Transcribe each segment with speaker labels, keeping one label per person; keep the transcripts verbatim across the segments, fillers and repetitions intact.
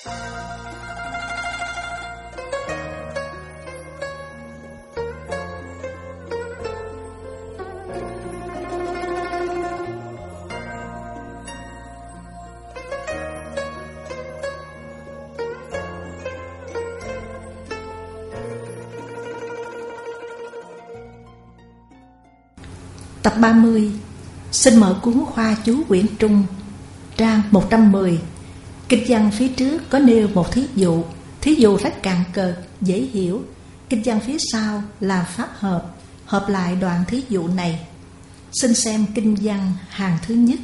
Speaker 1: Tập ba mươi. Xin mở cuốn Khoa chú quyển Trung, trang một trăm mười. Kinh văn phía trước có nêu một thí dụ, thí dụ rất cạn cợt, dễ hiểu. Kinh văn phía sau là pháp hợp, hợp lại đoạn thí dụ này. Xin xem kinh văn hàng thứ nhất.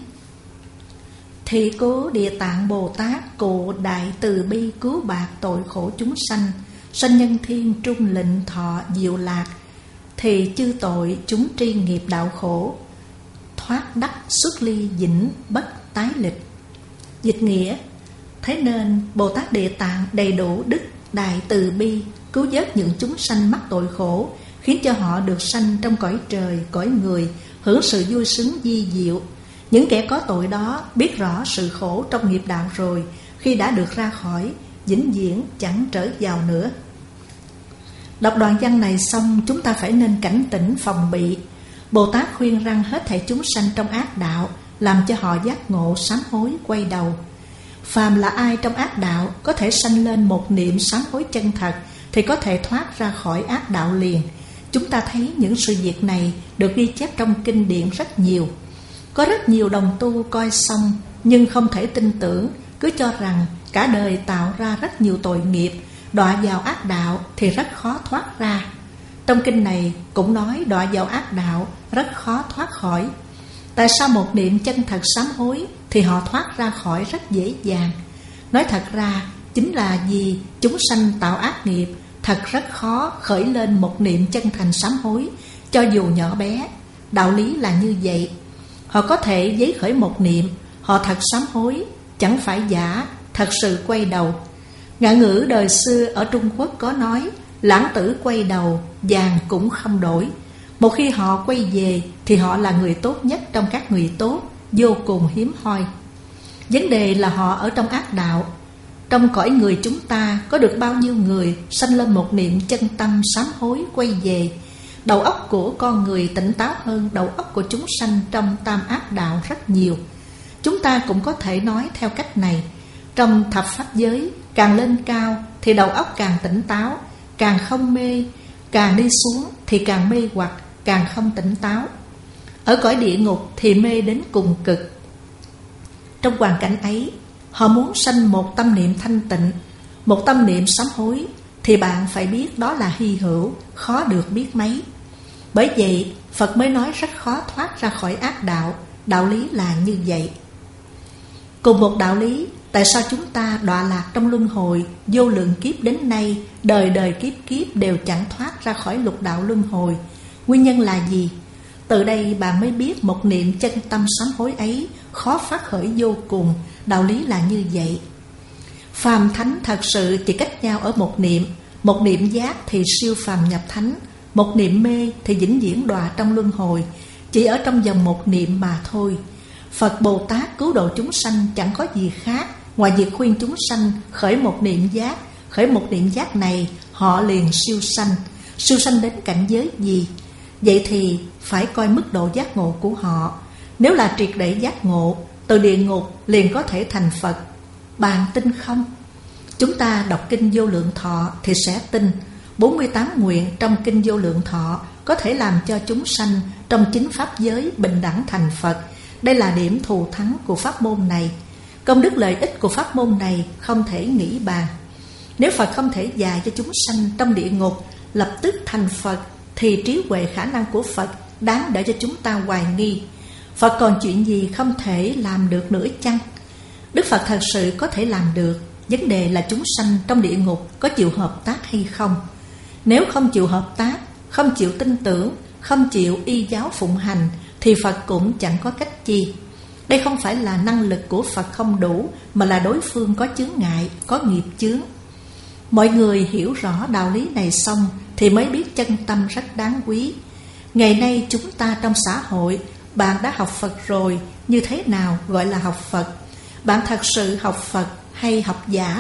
Speaker 1: Thị cố Địa Tạng Bồ Tát cụ đại từ bi cứu bạc tội khổ chúng sanh, sanh nhân thiên trung lịnh thọ diệu lạc, thì chư tội chúng tri nghiệp đạo khổ, thoát đắc xuất ly vĩnh bất tái lịch. Dịch nghĩa: thế nên Bồ Tát Địa Tạng đầy đủ đức đại từ bi, cứu vớt những chúng sanh mắc tội khổ, khiến cho họ được sanh trong cõi trời, cõi người, hưởng sự vui sướng vi diệu. Những kẻ có tội đó biết rõ sự khổ trong nghiệp đạo rồi, khi đã được ra khỏi, vĩnh viễn chẳng trở vào nữa. Đọc đoạn văn này xong, chúng ta phải nên cảnh tỉnh phòng bị. Bồ Tát khuyên rằng hết thảy chúng sanh trong ác đạo, làm cho họ giác ngộ sám hối quay đầu. Phàm là ai trong ác đạo có thể sanh lên một niệm sám hối chân thật, thì có thể thoát ra khỏi ác đạo liền. Chúng ta thấy những sự việc này được ghi chép trong kinh điển rất nhiều. Có rất nhiều đồng tu coi xong nhưng không thể tin tưởng, cứ cho rằng cả đời tạo ra rất nhiều tội nghiệp, đọa vào ác đạo thì rất khó thoát ra. Trong kinh này cũng nói đọa vào ác đạo rất khó thoát khỏi. Tại sao một niệm chân thật sám hối thì họ thoát ra khỏi rất dễ dàng? Nói thật ra chính là vì chúng sanh tạo ác nghiệp, thật rất khó khởi lên một niệm chân thành sám hối, cho dù nhỏ bé. Đạo lý là như vậy. Họ có thể giấy khởi một niệm, họ thật sám hối, chẳng phải giả, thật sự quay đầu. Ngạn ngữ đời xưa ở Trung Quốc có nói: lãng tử quay đầu, vàng cũng không đổi. Một khi họ quay về thì họ là người tốt nhất trong các người tốt, vô cùng hiếm hoi. Vấn đề là họ ở trong ác đạo. Trong cõi người chúng ta có được bao nhiêu người sanh lên một niệm chân tâm sám hối quay về? Đầu óc của con người tỉnh táo hơn đầu óc của chúng sanh trong tam ác đạo rất nhiều. Chúng ta cũng có thể nói theo cách này: trong thập pháp giới, càng lên cao thì đầu óc càng tỉnh táo, càng không mê; càng đi xuống thì càng mê hoặc, càng không tỉnh táo. Ở cõi địa ngục thì mê đến cùng cực. Trong hoàn cảnh ấy, họ muốn sanh một tâm niệm thanh tịnh, một tâm niệm sám hối, thì bạn phải biết đó là hy hữu, khó được biết mấy. Bởi vậy Phật mới nói rất khó thoát ra khỏi ác đạo. Đạo lý là như vậy. Cùng một đạo lý, tại sao chúng ta đọa lạc trong luân hồi vô lượng kiếp đến nay, đời đời kiếp kiếp đều chẳng thoát ra khỏi lục đạo luân hồi? Nguyên nhân là gì? Từ đây bạn mới biết một niệm chân tâm sám hối ấy khó phát khởi vô cùng. Đạo lý là như vậy. Phàm thánh thật sự chỉ cách nhau ở một niệm. Một niệm giác thì siêu phàm nhập thánh, một niệm mê thì vĩnh viễn đọa trong luân hồi. Chỉ ở trong vòng một niệm mà thôi. Phật Bồ Tát cứu độ chúng sanh chẳng có gì khác ngoài việc khuyên chúng sanh khởi một niệm giác. Khởi một niệm giác này, họ liền siêu sanh. Siêu sanh đến cảnh giới gì? Vậy thì phải coi mức độ giác ngộ của họ. Nếu là triệt để giác ngộ, từ địa ngục liền có thể thành Phật. Bạn tin không? Chúng ta đọc kinh Vô Lượng Thọ thì sẽ tin. Bốn mươi tám nguyện trong kinh Vô Lượng Thọ có thể làm cho chúng sanh trong chính pháp giới bình đẳng thành Phật. Đây là điểm thù thắng của pháp môn này. Công đức lợi ích của pháp môn này không thể nghĩ bàn. Nếu Phật không thể dạy cho chúng sanh trong địa ngục lập tức thành Phật, thì trí huệ khả năng của Phật đáng để cho chúng ta hoài nghi. Phật còn chuyện gì không thể làm được nữa chăng? Đức Phật thật sự có thể làm được. Vấn đề là chúng sanh trong địa ngục có chịu hợp tác hay không. Nếu không chịu hợp tác, không chịu tin tưởng, không chịu y giáo phụng hành, thì Phật cũng chẳng có cách chi. Đây không phải là năng lực của Phật không đủ, mà là đối phương có chướng ngại, có nghiệp chướng. Mọi người hiểu rõ đạo lý này xong thì mới biết chân tâm rất đáng quý. Ngày nay chúng ta trong xã hội, bạn đã học Phật rồi, như thế nào gọi là học Phật? Bạn thật sự học Phật hay học giả?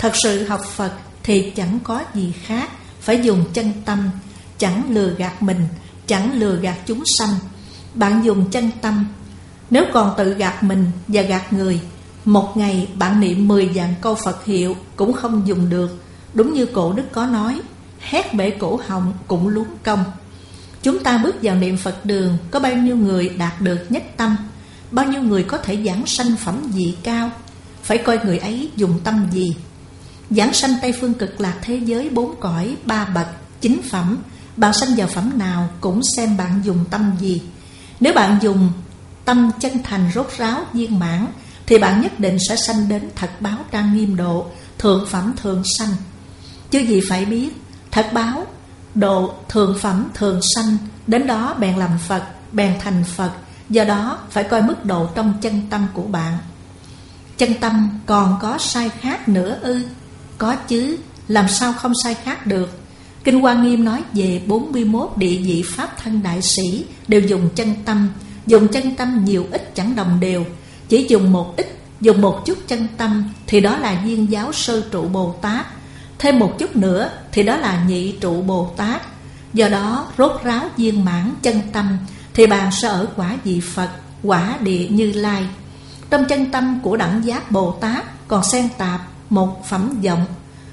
Speaker 1: Thật sự học Phật thì chẳng có gì khác, phải dùng chân tâm, chẳng lừa gạt mình, chẳng lừa gạt chúng sanh. Bạn dùng chân tâm. Nếu còn tự gạt mình và gạt người, một ngày bạn niệm mười vạn câu Phật hiệu cũng không dùng được. Đúng như Cổ Đức có nói, hét bể cổ họng cũng luống công. Chúng ta bước vào niệm Phật đường, có bao nhiêu người đạt được nhất tâm, bao nhiêu người có thể giảng sanh phẩm vị cao. Phải coi người ấy dùng tâm gì. Giảng sanh Tây Phương Cực Lạc thế giới bốn cõi, ba bậc, chín phẩm, bạn sanh vào phẩm nào cũng xem bạn dùng tâm gì. Nếu bạn dùng tâm chân thành rốt ráo viên mãn, thì bạn nhất định sẽ sanh đến thật báo trang nghiêm độ, thượng phẩm thường sanh. Chứ gì phải biết, thật báo độ thượng phẩm thường sanh, đến đó bèn làm Phật, bèn thành Phật. Do đó phải coi mức độ trong chân tâm của bạn. Chân tâm còn có sai khác nữa ư? Có chứ, làm sao không sai khác được. Kinh Hoa Nghiêm nói về bốn mươi mốt địa vị Pháp thân đại sĩ đều dùng chân tâm. Dùng chân tâm nhiều ít chẳng đồng đều. Chỉ dùng một ít, dùng một chút chân tâm thì đó là Viên Giáo Sơ Trụ Bồ Tát. Thêm một chút nữa thì đó là Nhị Trụ Bồ Tát. Do đó rốt ráo viên mãn chân tâm thì bạn sẽ ở quả vị Phật, quả địa Như Lai. Trong chân tâm của Đẳng Giác Bồ Tát còn xen tạp một phẩm vọng.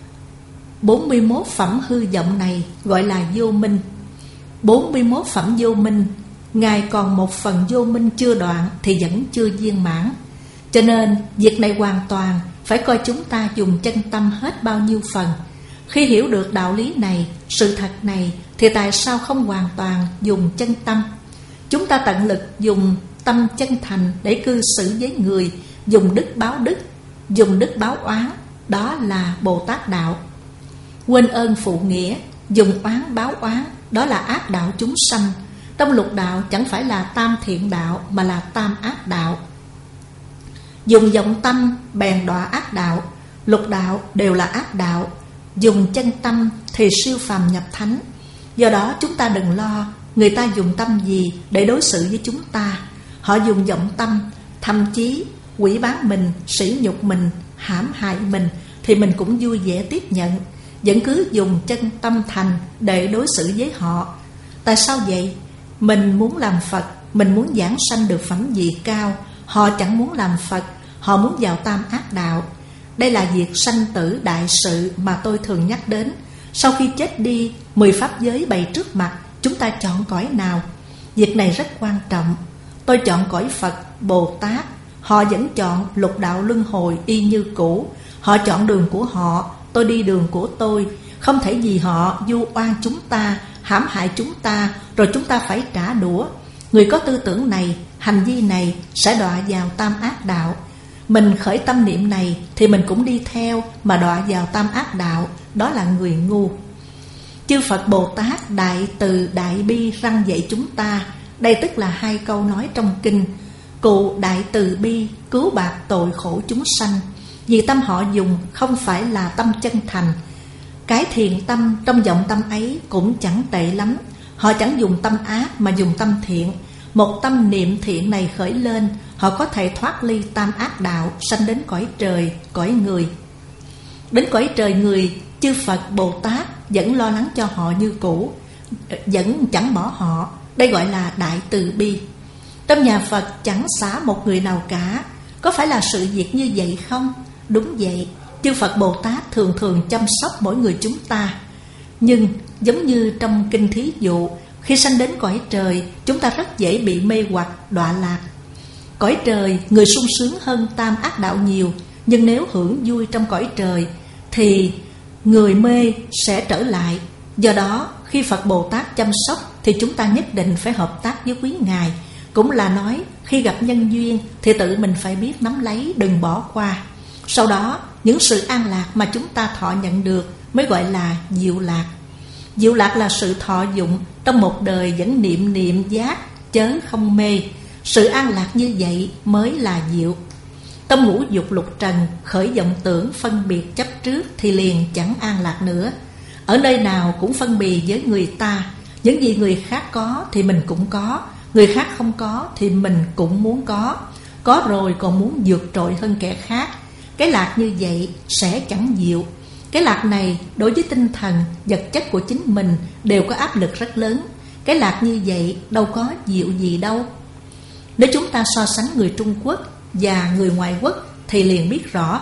Speaker 1: Bốn mươi mốt phẩm hư vọng này gọi là vô minh. Bốn mươi mốt phẩm vô minh, Ngài còn một phần vô minh chưa đoạn thì vẫn chưa viên mãn. Cho nên việc này hoàn toàn phải coi chúng ta dùng chân tâm hết bao nhiêu phần. Khi hiểu được đạo lý này, sự thật này, thì tại sao không hoàn toàn dùng chân tâm? Chúng ta tận lực dùng tâm chân thành để cư xử với người, dùng đức báo đức, dùng đức báo oán, đó là Bồ Tát đạo. Quên ơn phụ nghĩa, dùng oán báo oán, đó là ác đạo chúng sanh. Trong lục đạo chẳng phải là tam thiện đạo mà là tam ác đạo. Dùng vọng tâm bèn đọa ác đạo, lục đạo đều là ác đạo. Dùng chân tâm thì siêu phàm nhập thánh. Do đó chúng ta đừng lo người ta dùng tâm gì để đối xử với chúng ta. Họ dùng vọng tâm, thậm chí quỷ bán mình, sỉ nhục mình, hãm hại mình, thì mình cũng vui vẻ tiếp nhận. Vẫn cứ dùng chân tâm thành để đối xử với họ. Tại sao vậy? Mình muốn làm Phật, mình muốn giảng sanh được phẩm vị cao. Họ chẳng muốn làm Phật, họ muốn vào tam ác đạo. Đây là việc sanh tử đại sự mà tôi thường nhắc đến. Sau khi chết đi, mười pháp giới bày trước mặt, chúng ta chọn cõi nào? Việc này rất quan trọng. Tôi chọn cõi Phật, Bồ Tát. Họ vẫn chọn lục đạo luân hồi y như cũ. Họ chọn đường của họ, tôi đi đường của tôi. Không thể vì họ vu oan chúng ta, hãm hại chúng ta, rồi chúng ta phải trả đũa. Người có tư tưởng này, hành vi này sẽ đọa vào tam ác đạo. Mình khởi tâm niệm này thì mình cũng đi theo mà đọa vào tam ác đạo. Đó là người ngu. Chư Phật Bồ Tát đại từ đại bi răn dạy chúng ta. Đây tức là hai câu nói trong kinh. Cụ đại từ bi cứu bạc tội khổ chúng sanh. Vì tâm họ dùng không phải là tâm chân thành. Cái thiện tâm trong vọng tâm ấy cũng chẳng tệ lắm. Họ chẳng dùng tâm ác mà dùng tâm thiện. Một tâm niệm thiện này khởi lên, họ có thể thoát ly tam ác đạo, sanh đến cõi trời, cõi người. Đến cõi trời người, chư Phật Bồ Tát vẫn lo lắng cho họ như cũ, vẫn chẳng bỏ họ. Đây gọi là đại từ bi. Trong nhà Phật chẳng xả một người nào cả. Có phải là sự việc như vậy không? Đúng vậy. Chư Phật Bồ Tát thường thường chăm sóc mỗi người chúng ta. Nhưng giống như trong kinh thí dụ, khi sanh đến cõi trời, chúng ta rất dễ bị mê hoặc, đọa lạc. Cõi trời người sung sướng hơn tam ác đạo nhiều. Nhưng nếu hưởng vui trong cõi trời thì người mê sẽ trở lại. Do đó khi Phật Bồ Tát chăm sóc thì chúng ta nhất định phải hợp tác với quý Ngài. Cũng là nói khi gặp nhân duyên thì tự mình phải biết nắm lấy, đừng bỏ qua. Sau đó những sự an lạc mà chúng ta thọ nhận được mới gọi là diệu lạc. Diệu lạc là sự thọ dụng trong một đời vẫn niệm niệm giác, chớ không mê. Sự an lạc như vậy mới là diệu. Tâm ngũ dục lục trần khởi vọng tưởng phân biệt chấp trước thì liền chẳng an lạc nữa. Ở nơi nào cũng phân bì với người ta. Những gì người khác có thì mình cũng có, người khác không có thì mình cũng muốn có. Có rồi còn muốn vượt trội hơn kẻ khác. Cái lạc như vậy sẽ chẳng diệu. Cái lạc này đối với tinh thần, vật chất của chính mình đều có áp lực rất lớn. Cái lạc như vậy đâu có diệu gì đâu. Nếu chúng ta so sánh người Trung Quốc và người ngoại quốc thì liền biết rõ.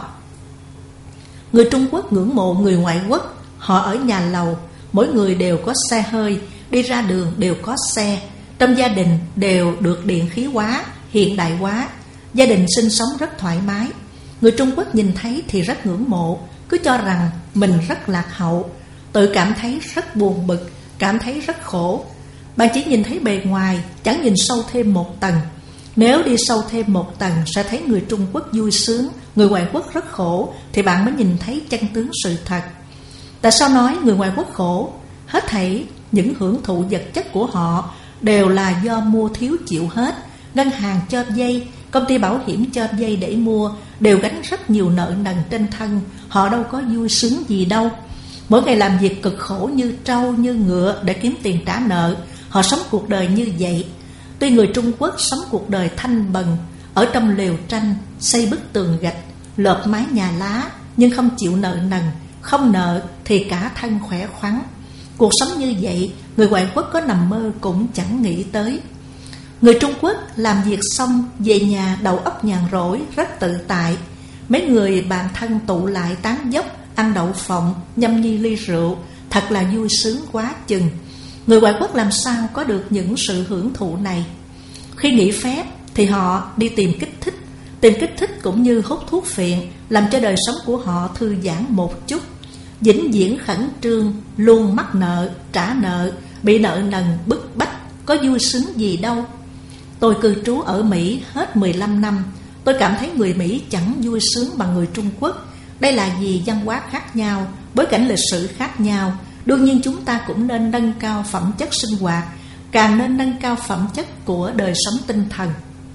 Speaker 1: Người Trung Quốc ngưỡng mộ người ngoại quốc. Họ ở nhà lầu, mỗi người đều có xe hơi, đi ra đường đều có xe. Trong gia đình đều được điện khí hóa, hiện đại hóa. Gia đình sinh sống rất thoải mái. Người Trung Quốc nhìn thấy thì rất ngưỡng mộ, cứ cho rằng mình rất lạc hậu, tự cảm thấy rất buồn bực, cảm thấy rất khổ. Bạn chỉ nhìn thấy bề ngoài, chẳng nhìn sâu thêm một tầng. Nếu đi sâu thêm một tầng sẽ thấy người Trung Quốc vui sướng, người ngoại quốc rất khổ, thì bạn mới nhìn thấy chân tướng sự thật. Tại sao nói người ngoại quốc khổ? Hết thảy những hưởng thụ vật chất của họ đều là do mua thiếu chịu hết. Ngân hàng cho vay, công ty bảo hiểm cho vay để mua, đều gánh rất nhiều nợ nần trên thân. Họ đâu có vui sướng gì đâu. Mỗi ngày làm việc cực khổ như trâu như ngựa để kiếm tiền trả nợ. Họ sống cuộc đời như vậy. Tuy người Trung Quốc sống cuộc đời thanh bần, ở trong lều tranh, xây bức tường gạch, lợp mái nhà lá, nhưng không chịu nợ nần. Không nợ thì cả thân khỏe khoắn. Cuộc sống như vậy, người ngoại quốc có nằm mơ cũng chẳng nghĩ tới. Người Trung Quốc làm việc xong về nhà đầu óc nhàn rỗi, rất tự tại. Mấy người bạn thân tụ lại tán dóc, ăn đậu phộng, nhâm nhi ly rượu, thật là vui sướng quá chừng. Người ngoại quốc làm sao có được những sự hưởng thụ này? Khi nghỉ phép thì họ đi tìm kích thích. Tìm kích thích cũng như hút thuốc phiện, làm cho đời sống của họ thư giãn một chút. Vĩnh viễn khẩn trương, luôn mắc nợ, trả nợ, bị nợ nần bức bách, có vui sướng gì đâu. Tôi cư trú ở Mỹ hết mười lăm năm. Tôi cảm thấy người Mỹ chẳng vui sướng bằng người Trung Quốc. Đây là vì văn hóa khác nhau, bối cảnh lịch sử khác nhau. Đương nhiên chúng ta cũng nên nâng cao phẩm chất sinh hoạt, càng nên nâng cao phẩm chất của đời sống tinh thần.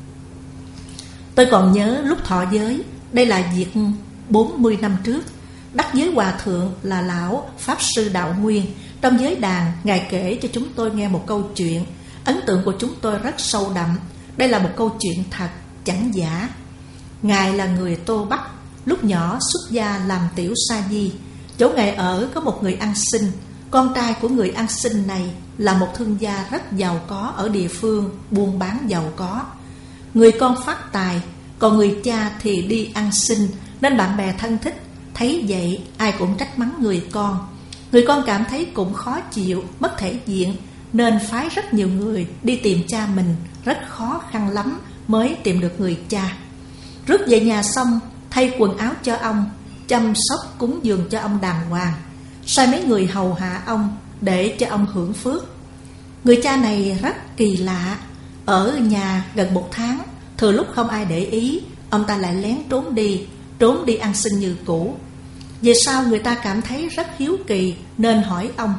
Speaker 1: Tôi còn nhớ lúc thọ giới, đây là việc bốn mươi năm trước. Đắc giới hòa thượng là lão Pháp Sư Đạo Nguyên. Trong giới đàn, Ngài kể cho chúng tôi nghe một câu chuyện. Ấn tượng của chúng tôi rất sâu đậm. Đây là một câu chuyện thật, chẳng giả. Ngài là người Tô Bắc, lúc nhỏ xuất gia làm tiểu sa di. Chỗ Ngài ở có một người ăn xin. Con trai của người ăn xin này là một thương gia rất giàu có ở địa phương, buôn bán giàu có. Người con phát tài, còn người cha thì đi ăn xin, nên bạn bè thân thích. Thấy vậy ai cũng trách mắng người con. Người con cảm thấy cũng khó chịu, mất thể diện, nên phái rất nhiều người đi tìm cha mình. Rất khó khăn lắm mới tìm được người cha. Rước về nhà xong, thay quần áo cho ông, chăm sóc cúng dường cho ông đàng hoàng, sai mấy người hầu hạ ông để cho ông hưởng phước. Người cha này rất kỳ lạ. Ở nhà gần một tháng, thừa lúc không ai để ý, ông ta lại lén trốn đi, trốn đi ăn xin như cũ. Về sau người ta cảm thấy rất hiếu kỳ nên hỏi ông: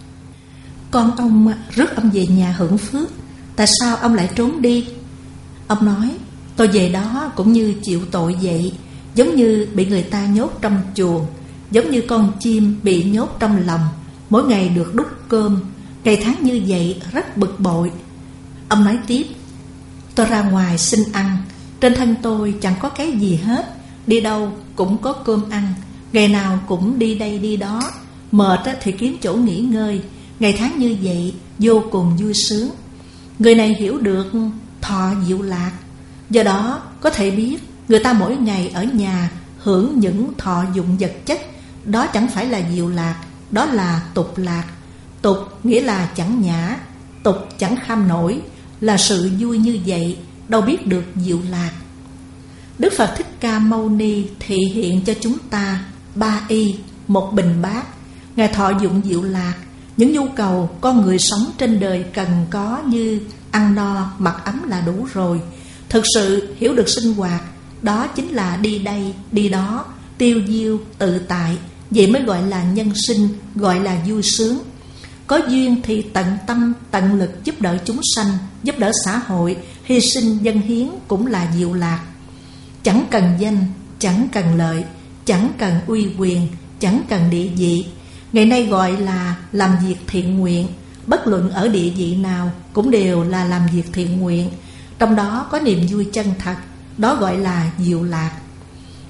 Speaker 1: con ông rước ông về nhà hưởng phước, tại sao ông lại trốn đi? Ông nói: tôi về đó cũng như chịu tội vậy, giống như bị người ta nhốt trong chuồng, giống như con chim bị nhốt trong lòng, mỗi ngày được đút cơm, ngày tháng như vậy rất bực bội. Ông nói tiếp: tôi ra ngoài xin ăn, trên thân tôi chẳng có cái gì hết, đi đâu cũng có cơm ăn, ngày nào cũng đi đây đi đó, mệt thì kiếm chỗ nghỉ ngơi, ngày tháng như vậy vô cùng vui sướng. Người này hiểu được thọ diệu lạc, do đó có thể biết người ta mỗi ngày ở nhà hưởng những thọ dụng vật chất, đó chẳng phải là diệu lạc, đó là tục lạc. Tục nghĩa là chẳng nhã, tục chẳng kham nổi, là sự vui như vậy, đâu biết được diệu lạc. Đức Phật Thích Ca Mâu Ni thị hiện cho chúng ta ba y, một bình bát. Ngài thọ dụng diệu lạc, những nhu cầu con người sống trên đời cần có như ăn no, mặc ấm là đủ rồi. Thực sự hiểu được sinh hoạt, đó chính là đi đây, đi đó, tiêu diêu, tự tại. Vậy mới gọi là nhân sinh, gọi là vui sướng. Có duyên thì tận tâm, tận lực giúp đỡ chúng sanh, giúp đỡ xã hội, hy sinh dân hiến cũng là diệu lạc. Chẳng cần danh, chẳng cần lợi, chẳng cần uy quyền, chẳng cần địa vị. Ngày nay gọi là làm việc thiện nguyện. Bất luận ở địa vị nào cũng đều là làm việc thiện nguyện, trong đó có niềm vui chân thật, đó gọi là diệu lạc.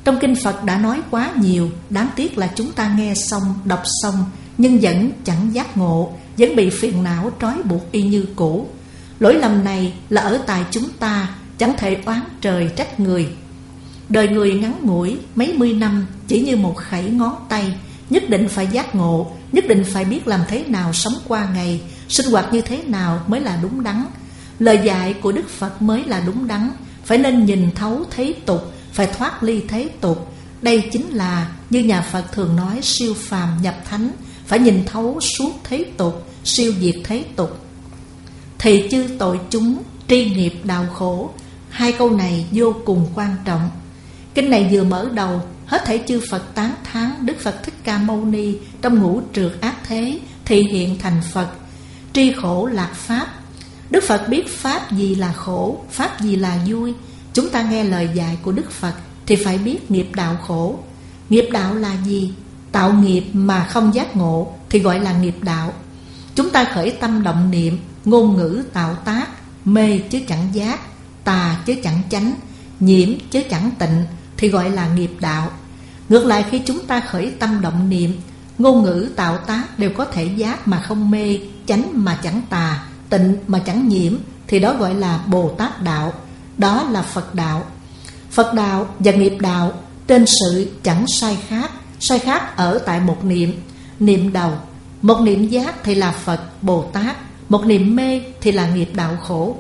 Speaker 1: Trong kinh Phật đã nói quá nhiều, đáng tiếc là chúng ta nghe xong, đọc xong nhưng vẫn chẳng giác ngộ, vẫn bị phiền não trói buộc y như cũ. Lỗi lầm này là ở tại chúng ta, chẳng thể oán trời trách người. Đời người ngắn ngủi mấy mươi năm, chỉ như một khẩy ngón tay. Nhất định phải giác ngộ, nhất định phải biết làm thế nào sống qua ngày, sinh hoạt như thế nào mới là đúng đắn. Lời dạy của Đức Phật mới là đúng đắn. Phải nên nhìn thấu thế tục, phải thoát ly thế tục. Đây chính là như nhà Phật thường nói siêu phàm nhập thánh. Phải nhìn thấu suốt thế tục, siêu diệt thế tục. Thì chư tội chúng tri nghiệp đạo khổ. Hai câu này vô cùng quan trọng. Kinh này vừa mở đầu, hết thảy chư Phật tán thán Đức Phật Thích Ca Mâu Ni trong ngũ trượt ác thế thị hiện thành Phật, tri khổ lạc pháp. Đức Phật biết pháp gì là khổ, pháp gì là vui. Chúng ta nghe lời dạy của Đức Phật thì phải biết nghiệp đạo khổ. Nghiệp đạo là gì? Tạo nghiệp mà không giác ngộ thì gọi là nghiệp đạo. Chúng ta khởi tâm động niệm, ngôn ngữ tạo tác, mê chứ chẳng giác, tà chứ chẳng chánh, nhiễm chứ chẳng tịnh thì gọi là nghiệp đạo. Ngược lại, khi chúng ta khởi tâm động niệm, ngôn ngữ tạo tác đều có thể giác mà không mê, chánh mà chẳng tà, tịnh mà chẳng nhiễm thì đó gọi là Bồ Tát đạo. Đó là Phật đạo. Phật đạo và nghiệp đạo trên sự chẳng sai khác. Sai khác ở tại một niệm. Niệm đầu, một niệm giác thì là Phật Bồ Tát, một niệm mê thì là nghiệp đạo khổ.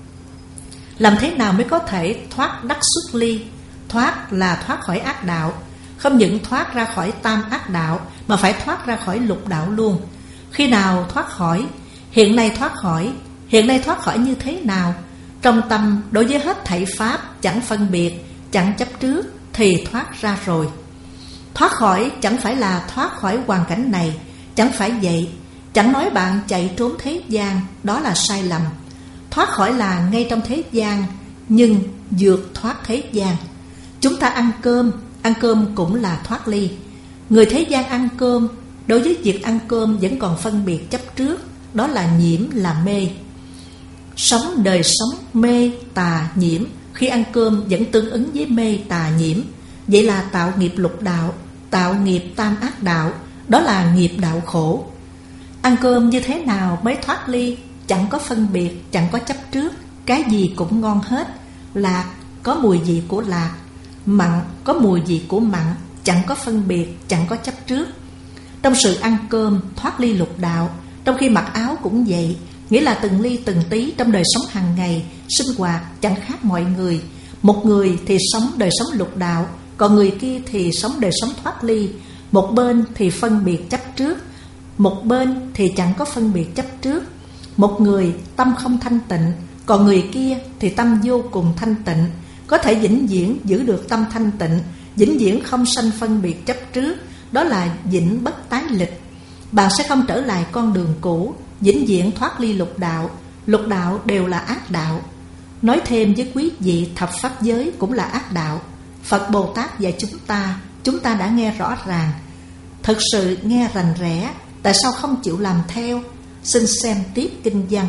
Speaker 1: Làm thế nào mới có thể thoát đắc xuất ly? Thoát là thoát khỏi ác đạo. Không những thoát ra khỏi tam ác đạo mà phải thoát ra khỏi lục đạo luôn. Khi nào thoát khỏi? Hiện nay thoát khỏi. Hiện nay thoát khỏi như thế nào? Trong tâm đối với hết thảy pháp chẳng phân biệt, chẳng chấp trước thì thoát ra rồi. Thoát khỏi chẳng phải là thoát khỏi hoàn cảnh này, chẳng phải vậy. Chẳng nói bạn chạy trốn thế gian, đó là sai lầm. Thoát khỏi là ngay trong thế gian, nhưng vượt thoát thế gian. Chúng ta ăn cơm, ăn cơm cũng là thoát ly. Người thế gian ăn cơm, đối với việc ăn cơm vẫn còn phân biệt chấp trước, đó là nhiễm, là mê. Sống đời sống mê, tà, nhiễm, khi ăn cơm vẫn tương ứng với mê, tà, nhiễm. Vậy là tạo nghiệp lục đạo, tạo nghiệp tam ác đạo, đó là nghiệp đạo khổ. Ăn cơm như thế nào mới thoát ly? Chẳng có phân biệt, chẳng có chấp trước, cái gì cũng ngon hết. Lạc có mùi vị của lạc, mặn có mùi vị của mặn, chẳng có phân biệt, chẳng có chấp trước. Trong sự ăn cơm thoát ly lục đạo. Trong khi mặc áo cũng vậy, nghĩa là từng ly từng tí trong đời sống hàng ngày, sinh hoạt chẳng khác mọi người. Một người thì sống đời sống lục đạo, còn người kia thì sống đời sống thoát ly. Một bên thì phân biệt chấp trước, một bên thì chẳng có phân biệt chấp trước. Một người tâm không thanh tịnh, còn người kia thì tâm vô cùng thanh tịnh. Có thể vĩnh viễn giữ được tâm thanh tịnh, vĩnh viễn không sanh phân biệt chấp trước, đó là vĩnh bất tái lịch. Bạn sẽ không trở lại con đường cũ, vĩnh viễn thoát ly lục đạo. Lục đạo đều là ác đạo. Nói thêm với quý vị, thập pháp giới cũng là ác đạo. Phật Bồ Tát dạy chúng ta, chúng ta đã nghe rõ ràng. Thật sự nghe rành rẽ, tại sao không chịu làm theo? Xin xem tiếp kinh văn.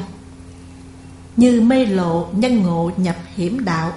Speaker 1: Như mê lộ nhân ngộ nhập hiểm đạo.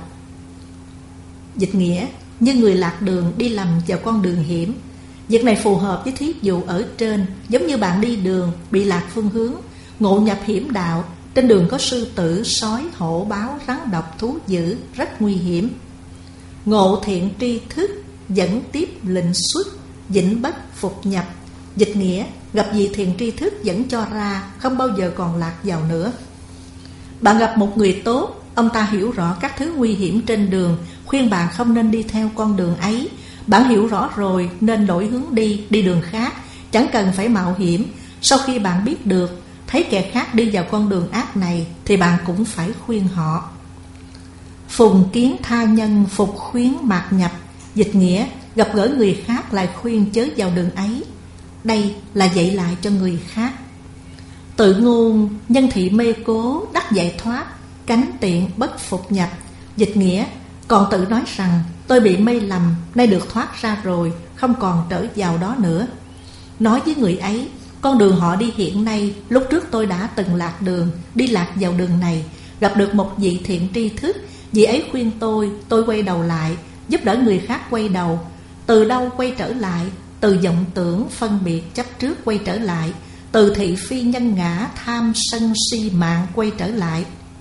Speaker 1: Dịch nghĩa, như người lạc đường đi lầm vào con đường hiểm. Việc này phù hợp với thí dụ ở trên. Giống như bạn đi đường bị lạc phương hướng, ngộ nhập hiểm đạo. Trên đường có sư tử, sói, hổ, báo, rắn độc, thú dữ, rất nguy hiểm. Ngộ thiện tri thức, dẫn tiếp lệnh xuất, vĩnh bất phục nhập. Dịch nghĩa, gặp gì thiện tri thức dẫn cho ra, không bao giờ còn lạc vào nữa. Bạn gặp một người tốt, ông ta hiểu rõ các thứ nguy hiểm trên đường, khuyên bạn không nên đi theo con đường ấy. Bạn hiểu rõ rồi nên đổi hướng đi, đi đường khác, chẳng cần phải mạo hiểm. Sau khi bạn biết được, thấy kẻ khác đi vào con đường ác này thì bạn cũng phải khuyên họ. Phùng kiến tha nhân phục khuyến mạt nhập. Dịch nghĩa, gặp gỡ người khác lại khuyên chớ vào đường ấy. Đây là dạy lại cho người khác. Tự ngôn nhân thị mê cố, đắc giải thoát, cánh tiện bất phục nhập. Dịch nghĩa, còn tự nói rằng tôi bị mê lầm, nay được thoát ra rồi, không còn trở vào đó nữa. Nói với người ấy, con đường họ đi hiện nay, lúc trước tôi đã từng lạc đường, đi lạc vào đường này, gặp được một vị thiện tri thức. Vị ấy khuyên tôi, tôi quay đầu lại, giúp đỡ người khác quay đầu. Từ đâu quay trở lại? Từ vọng tưởng phân biệt chấp trước quay trở lại, từ thị phi nhân ngã tham sân si mạng quay trở lại.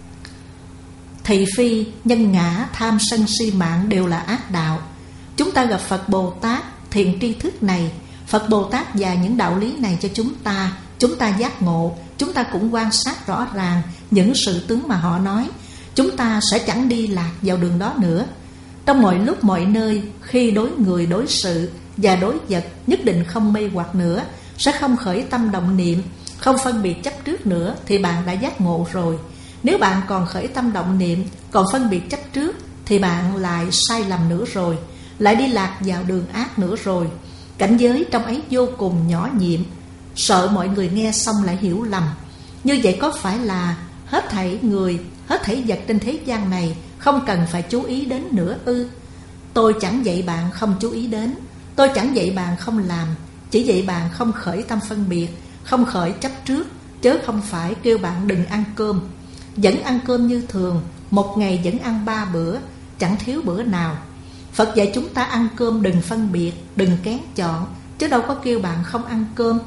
Speaker 1: Thị phi, nhân ngã, tham sân si mạng đều là ác đạo. Chúng ta gặp Phật Bồ Tát thiện tri thức này, Phật Bồ Tát dạy những đạo lý này cho chúng ta. Chúng ta giác ngộ, chúng ta cũng quan sát rõ ràng những sự tướng mà họ nói. Chúng ta sẽ chẳng đi lạc vào đường đó nữa. Trong mọi lúc mọi nơi, khi đối người đối sự và đối vật, nhất định không mê hoặc nữa, sẽ không khởi tâm động niệm, không phân biệt chấp trước nữa, thì bạn đã giác ngộ rồi. Nếu bạn còn khởi tâm động niệm, còn phân biệt chấp trước, thì bạn lại sai lầm nữa rồi, lại đi lạc vào đường ác nữa rồi. Cảnh giới trong ấy vô cùng nhỏ nhiệm, sợ mọi người nghe xong lại hiểu lầm. Như vậy có phải là hết thảy người, hết thảy vật trên thế gian này không cần phải chú ý đến nữa ư? Tôi chẳng dạy bạn không chú ý đến, tôi chẳng dạy bạn không làm, chỉ dạy bạn không khởi tâm phân biệt, không khởi chấp trước, chớ không phải kêu bạn đừng ăn cơm. Vẫn ăn cơm như thường, một ngày vẫn ăn ba bữa, chẳng thiếu bữa nào. Phật dạy chúng ta ăn cơm đừng phân biệt, đừng kén chọn, chứ đâu có kêu bạn không ăn cơm.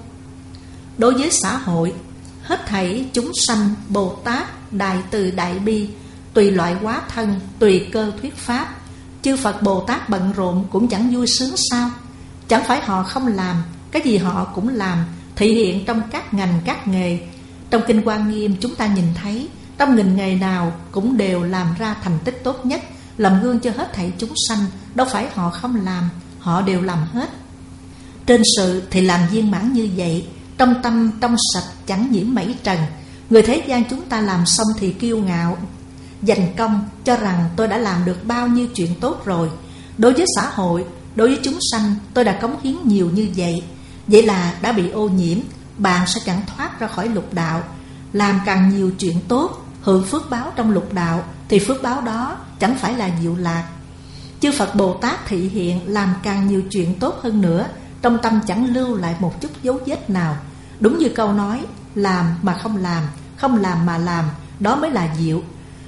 Speaker 1: Đối với xã hội, hết thảy chúng sanh, Bồ Tát, Đại Từ Đại Bi, tùy loại hóa thân, tùy cơ thuyết pháp. Chư Phật Bồ Tát bận rộn cũng chẳng vui sướng sao? Chẳng phải họ không làm, cái gì họ cũng làm, thị hiện trong các ngành các nghề. Trong Kinh Hoa Nghiêm chúng ta nhìn thấy, trong nghìn nghề nào cũng đều làm ra thành tích tốt nhất, làm gương cho hết thảy chúng sanh. Đâu phải họ không làm, họ đều làm hết. Trên sự thì làm viên mãn như vậy, trong tâm trong sạch chẳng nhiễm mảy trần. Người thế gian chúng ta làm xong thì kiêu ngạo, giành công, cho rằng tôi đã làm được bao nhiêu chuyện tốt rồi. Đối với xã hội, đối với chúng sanh, tôi đã cống hiến nhiều như vậy. Vậy là đã bị ô nhiễm, bạn sẽ chẳng thoát ra khỏi lục đạo. Làm càng nhiều chuyện tốt, hưởng phước báo trong lục đạo, thì phước báo đó chẳng phải là diệu lạc. Chư Phật Bồ Tát thị hiện làm càng nhiều chuyện tốt hơn nữa, trong tâm chẳng lưu lại một chút dấu vết nào. Đúng như câu nói, làm mà không làm, không làm mà làm, đó mới là diệu.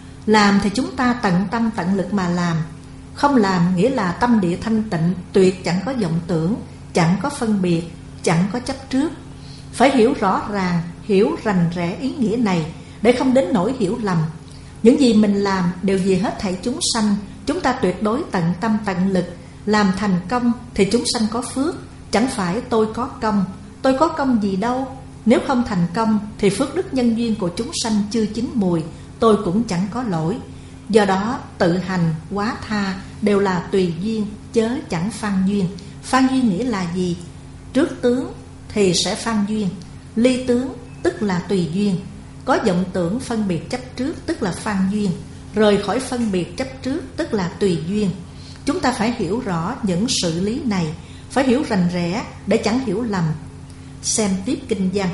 Speaker 1: Làm thì chúng ta tận tâm tận lực mà làm. Không làm nghĩa là tâm địa thanh tịnh, tuyệt chẳng có vọng tưởng, chẳng có phân biệt, chẳng có chấp trước. Phải hiểu rõ ràng, hiểu rành rẽ ý nghĩa này, để không đến nỗi hiểu lầm. Những gì mình làm đều vì hết thảy chúng sanh. Chúng ta tuyệt đối tận tâm tận lực, làm thành công thì chúng sanh có phước. Chẳng phải tôi có công, tôi có công gì đâu. Nếu không thành công thì phước đức nhân duyên của chúng sanh chưa chín mùi, tôi cũng chẳng có lỗi. Do đó tự hành, quá tha đều là tùy duyên, chớ chẳng phan duyên. Phan duyên nghĩa là gì? Trước tướng thì sẽ phan duyên, ly tướng tức là tùy duyên. Có vọng tưởng phân biệt chấp trước tức là phan duyên, rời khỏi phân biệt chấp trước tức là tùy duyên. Chúng ta phải hiểu rõ những sự lý này, phải hiểu rành rẽ để chẳng hiểu lầm. Xem tiếp kinh văn.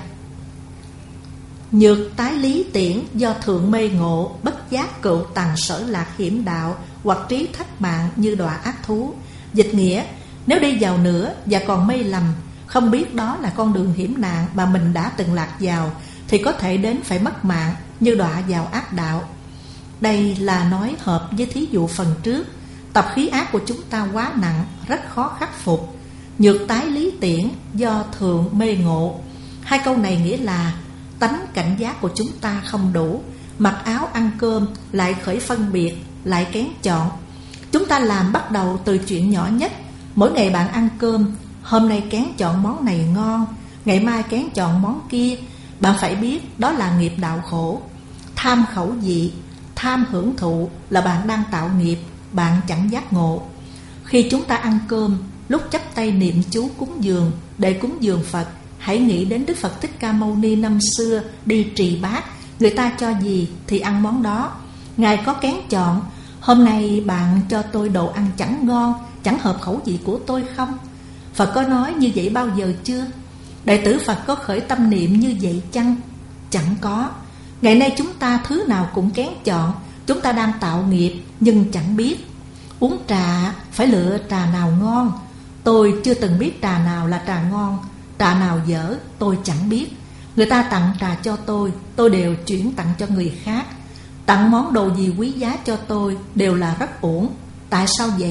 Speaker 1: Nhược tái lý tiễn do thượng mê ngộ, bất giác cựu tằng sở lạc hiểm đạo, hoặc trí thách mạng như đọa ác thú. Dịch nghĩa, nếu đi vào nữa và còn mê lầm, không biết đó là con đường hiểm nạn mà mình đã từng lạc vào, thì có thể đến phải mất mạng như đọa vào ác đạo. Đây là nói hợp với thí dụ phần trước. Tập khí ác của chúng ta quá nặng, rất khó khắc phục. Nhược tái lý tiễn do thường mê ngộ. Hai câu này nghĩa là tánh cảnh giác của chúng ta không đủ. Mặc áo ăn cơm lại khởi phân biệt, lại kén chọn. Chúng ta làm bắt đầu từ chuyện nhỏ nhất. Mỗi ngày bạn ăn cơm, hôm nay kén chọn món này ngon, ngày mai kén chọn món kia. Bạn phải biết đó là nghiệp đạo khổ. Tham khẩu vị, tham hưởng thụ là bạn đang tạo nghiệp, bạn chẳng giác ngộ. Khi chúng ta ăn cơm, lúc chắp tay niệm chú cúng dường để cúng dường Phật, hãy nghĩ đến Đức Phật Thích Ca Mâu Ni năm xưa đi trì bát, người ta cho gì thì ăn món đó. Ngài có kén chọn, hôm nay bạn cho tôi đồ ăn chẳng ngon, chẳng hợp khẩu vị của tôi không? Phật có nói như vậy bao giờ chưa? Đệ tử Phật có khởi tâm niệm như vậy chăng? Chẳng có. Ngày nay chúng ta thứ nào cũng kén chọn. Chúng ta đang tạo nghiệp nhưng chẳng biết. Uống trà phải lựa trà nào ngon. Tôi chưa từng biết trà nào là trà ngon, trà nào dở tôi chẳng biết. Người ta tặng trà cho tôi, tôi đều chuyển tặng cho người khác. Tặng món đồ gì quý giá cho tôi đều là rất uổng. Tại sao vậy?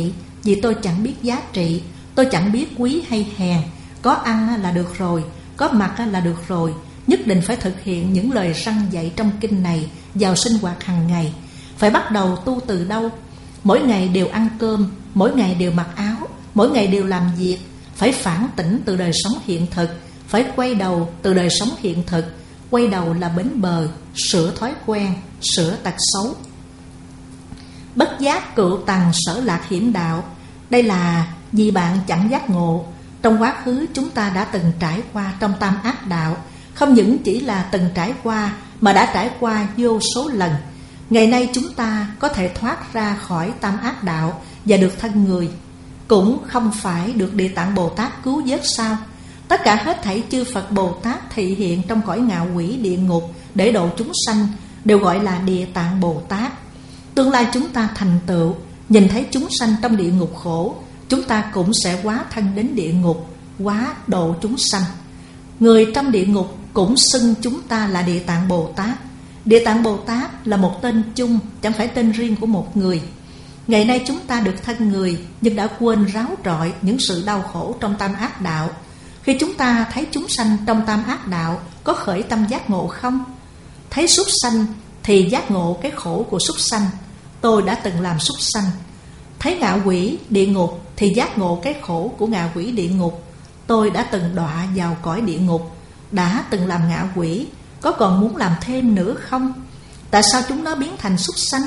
Speaker 1: vì tôi chẳng biết giá trị, tôi chẳng biết quý hay hèn. Có ăn là được rồi, có mặc là được rồi. Nhất định phải thực hiện những lời răn dạy trong kinh này vào sinh hoạt hàng ngày. Phải bắt đầu tu từ đâu? Mỗi ngày đều ăn cơm, mỗi ngày đều mặc áo, mỗi ngày đều làm việc. Phải phản tỉnh từ đời sống hiện thực, phải quay đầu từ đời sống hiện thực. Quay đầu là bến bờ, sửa thói quen, sửa tật xấu. Bất giác cựu tằng sở lạc hiểm đạo. Đây là vì bạn chẳng giác ngộ. Trong quá khứ chúng ta đã từng trải qua trong tam ác đạo. Không những chỉ là từng trải qua, mà đã trải qua vô số lần. Ngày nay chúng ta có thể thoát ra khỏi tam ác đạo và được thân người. Cũng không phải được Địa Tạng Bồ Tát cứu vớt sao? Tất cả hết thảy chư Phật Bồ Tát thị hiện trong cõi ngạ quỷ địa ngục để độ chúng sanh đều gọi là Địa Tạng Bồ Tát. Tương lai chúng ta thành tựu, nhìn thấy chúng sanh trong địa ngục khổ, chúng ta cũng sẽ hóa thân đến địa ngục, hóa độ chúng sanh. Người trong địa ngục cũng xưng chúng ta là Địa Tạng Bồ Tát. Địa Tạng Bồ Tát là một tên chung, chẳng phải tên riêng của một người. Ngày nay chúng ta được thân người, nhưng đã quên ráo rọi những sự đau khổ trong tam ác đạo. Khi chúng ta thấy chúng sanh trong tam ác đạo, có khởi tâm giác ngộ không? Thấy súc sanh thì giác ngộ cái khổ của súc sanh. Tôi đã từng làm súc sanh. Thấy ngạ quỷ địa ngục thì giác ngộ cái khổ của ngạ quỷ địa ngục. Tôi đã từng đọa vào cõi địa ngục, đã từng làm ngạ quỷ, có còn muốn làm thêm nữa không? Tại sao chúng nó biến thành súc sanh?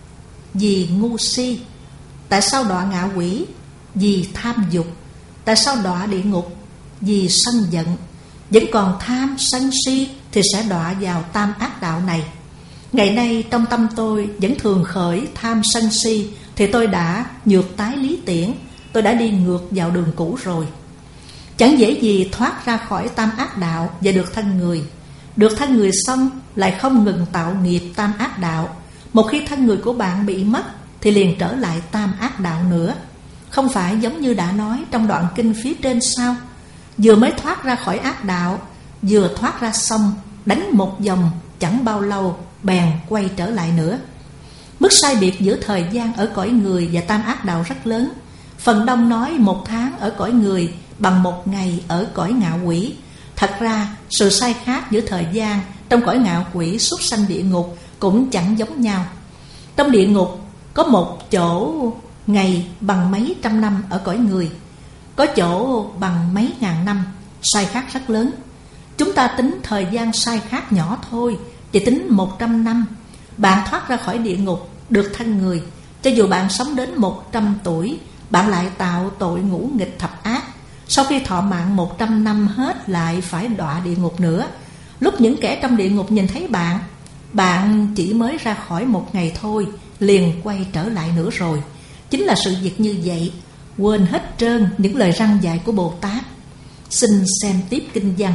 Speaker 1: Vì ngu si. Tại sao đọa ngạ quỷ? Vì tham dục. Tại sao đọa địa ngục? Vì sân giận. Vẫn còn tham sân si thì sẽ đọa vào tam ác đạo này. Ngày nay trong tâm tôi vẫn thường khởi tham sân si, thì tôi đã nhược tái lý tiễn, tôi đã đi ngược vào đường cũ rồi. Chẳng dễ gì thoát ra khỏi tam ác đạo và được thân người. Được thân người xong lại không ngừng tạo nghiệp tam ác đạo. Một khi thân người của bạn bị mất thì liền trở lại tam ác đạo nữa. Không phải giống như đã nói trong đoạn kinh phía trên sao? Vừa mới thoát ra khỏi ác đạo, vừa thoát ra xong, đánh một vòng chẳng bao lâu bèn quay trở lại nữa. Mức sai biệt giữa thời gian ở cõi người và tam ác đạo rất lớn. Phần đông nói một tháng ở cõi người bằng một ngày ở cõi ngạ quỷ. Thật ra sự sai khác giữa thời gian trong cõi ngạ quỷ, súc sanh, địa ngục cũng chẳng giống nhau. Trong địa ngục có một chỗ ngày bằng mấy trăm năm ở cõi người, có chỗ bằng mấy ngàn năm, sai khác rất lớn. Chúng ta tính thời gian sai khác nhỏ thôi, chỉ tính một trăm năm. Bạn thoát ra khỏi địa ngục, được thân người, cho dù bạn sống đến một trăm tuổi, bạn lại tạo tội ngũ nghịch thập ác. Sau khi thọ mạng một trăm năm hết lại phải đọa địa ngục nữa. Lúc những kẻ trong địa ngục nhìn thấy bạn, bạn chỉ mới ra khỏi một ngày thôi, liền quay trở lại nữa rồi. Chính là sự việc như vậy, quên hết trơn những lời răn dạy của Bồ Tát. Xin xem tiếp kinh văn.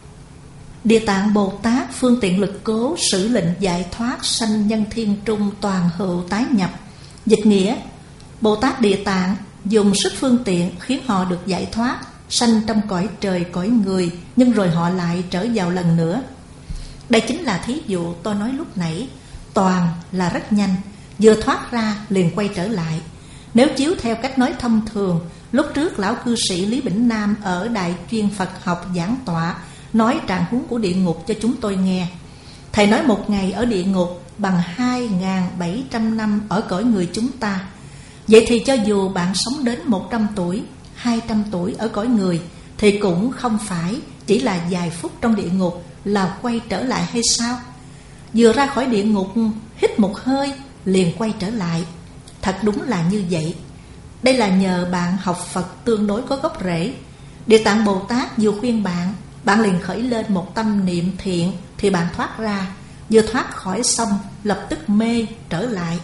Speaker 1: Địa Tạng Bồ Tát phương tiện lực cố, sử lệnh giải thoát, sanh nhân thiên trung, toàn hữu tái nhập. Dịch nghĩa: Bồ Tát Địa Tạng dùng sức phương tiện khiến họ được giải thoát, sanh trong cõi trời cõi người, nhưng rồi họ lại trở vào lần nữa. Đây chính là thí dụ tôi nói lúc nãy. Toàn là rất nhanh, vừa thoát ra liền quay trở lại. Nếu chiếu theo cách nói thông thường, lúc trước lão cư sĩ Lý Bỉnh Nam ở Đại Chuyên Phật Học giảng tọa nói trạng huống của địa ngục cho chúng tôi nghe. Thầy nói một ngày ở địa ngục bằng hai nghìn bảy trăm năm ở cõi người chúng ta. Vậy thì cho dù bạn sống đến một trăm tuổi, hai trăm tuổi ở cõi người, thì cũng không phải chỉ là vài phút trong địa ngục là quay trở lại hay sao? Vừa ra khỏi địa ngục, hít một hơi liền quay trở lại. Thật đúng là như vậy. Đây là nhờ bạn học Phật tương đối có gốc rễ. Địa Tạng Bồ Tát vừa khuyên bạn, bạn liền khởi lên một tâm niệm thiện, thì bạn thoát ra. Vừa thoát khỏi xong, lập tức mê trở lại.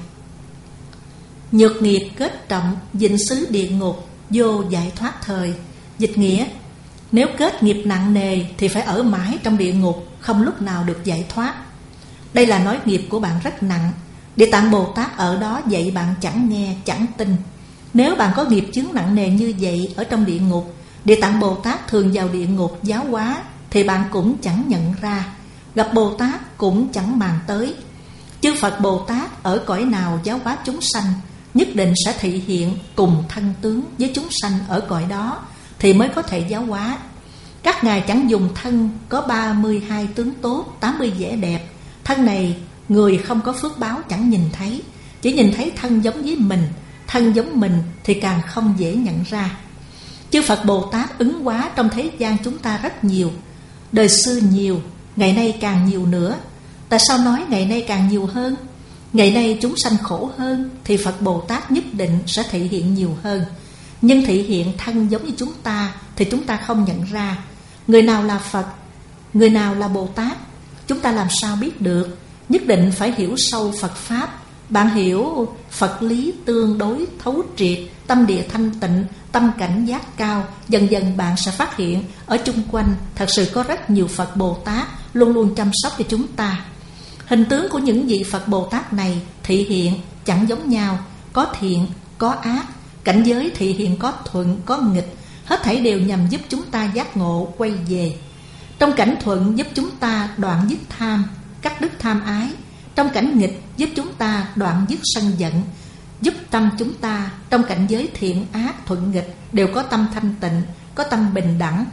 Speaker 1: Nhược nghiệp kết trọng, dịnh xứ địa ngục, vô giải thoát thời. Dịch nghĩa: nếu kết nghiệp nặng nề thì phải ở mãi trong địa ngục, không lúc nào được giải thoát. Đây là nói nghiệp của bạn rất nặng. Địa Tạng Bồ Tát ở đó dạy bạn chẳng nghe, chẳng tin. Nếu bạn có nghiệp chướng nặng nề như vậy ở trong địa ngục, Địa Tạng Bồ Tát thường vào địa ngục giáo hóa, thì bạn cũng chẳng nhận ra. Gặp Bồ Tát cũng chẳng màng tới. Chư Phật Bồ Tát ở cõi nào giáo hóa chúng sanh, nhất định sẽ thị hiện cùng thân tướng với chúng sanh ở cõi đó, thì mới có thể giáo hóa. Các ngài chẳng dùng thân có ba mươi hai tướng tốt, tám mươi vẻ đẹp. Thân này người không có phước báo chẳng nhìn thấy, chỉ nhìn thấy thân giống với mình. Thân giống mình thì càng không dễ nhận ra. Chư Phật Bồ Tát ứng hóa trong thế gian chúng ta rất nhiều. Đời xưa nhiều, ngày nay càng nhiều nữa. Tại sao nói ngày nay càng nhiều hơn? Ngày nay chúng sanh khổ hơn, thì Phật Bồ Tát nhất định sẽ thị hiện nhiều hơn. Nhưng thị hiện thân giống như chúng ta thì chúng ta không nhận ra. Người nào là Phật, người nào là Bồ Tát, chúng ta làm sao biết được? Nhất định phải hiểu sâu Phật Pháp. Bạn hiểu Phật lý tương đối thấu triệt, tâm địa thanh tịnh, tâm cảnh giác cao, dần dần bạn sẽ phát hiện ở chung quanh thật sự có rất nhiều Phật Bồ Tát luôn luôn chăm sóc cho chúng ta. Hình tướng của những vị Phật Bồ Tát này thị hiện chẳng giống nhau, có thiện, có ác, cảnh giới thị hiện có thuận, có nghịch, hết thảy đều nhằm giúp chúng ta giác ngộ quay về. Trong cảnh thuận giúp chúng ta đoạn dứt tham, cắt đứt tham ái. Trong cảnh nghịch giúp chúng ta đoạn dứt sân giận, giúp tâm chúng ta trong cảnh giới thiện ác thuận nghịch đều có tâm thanh tịnh, có tâm bình đẳng.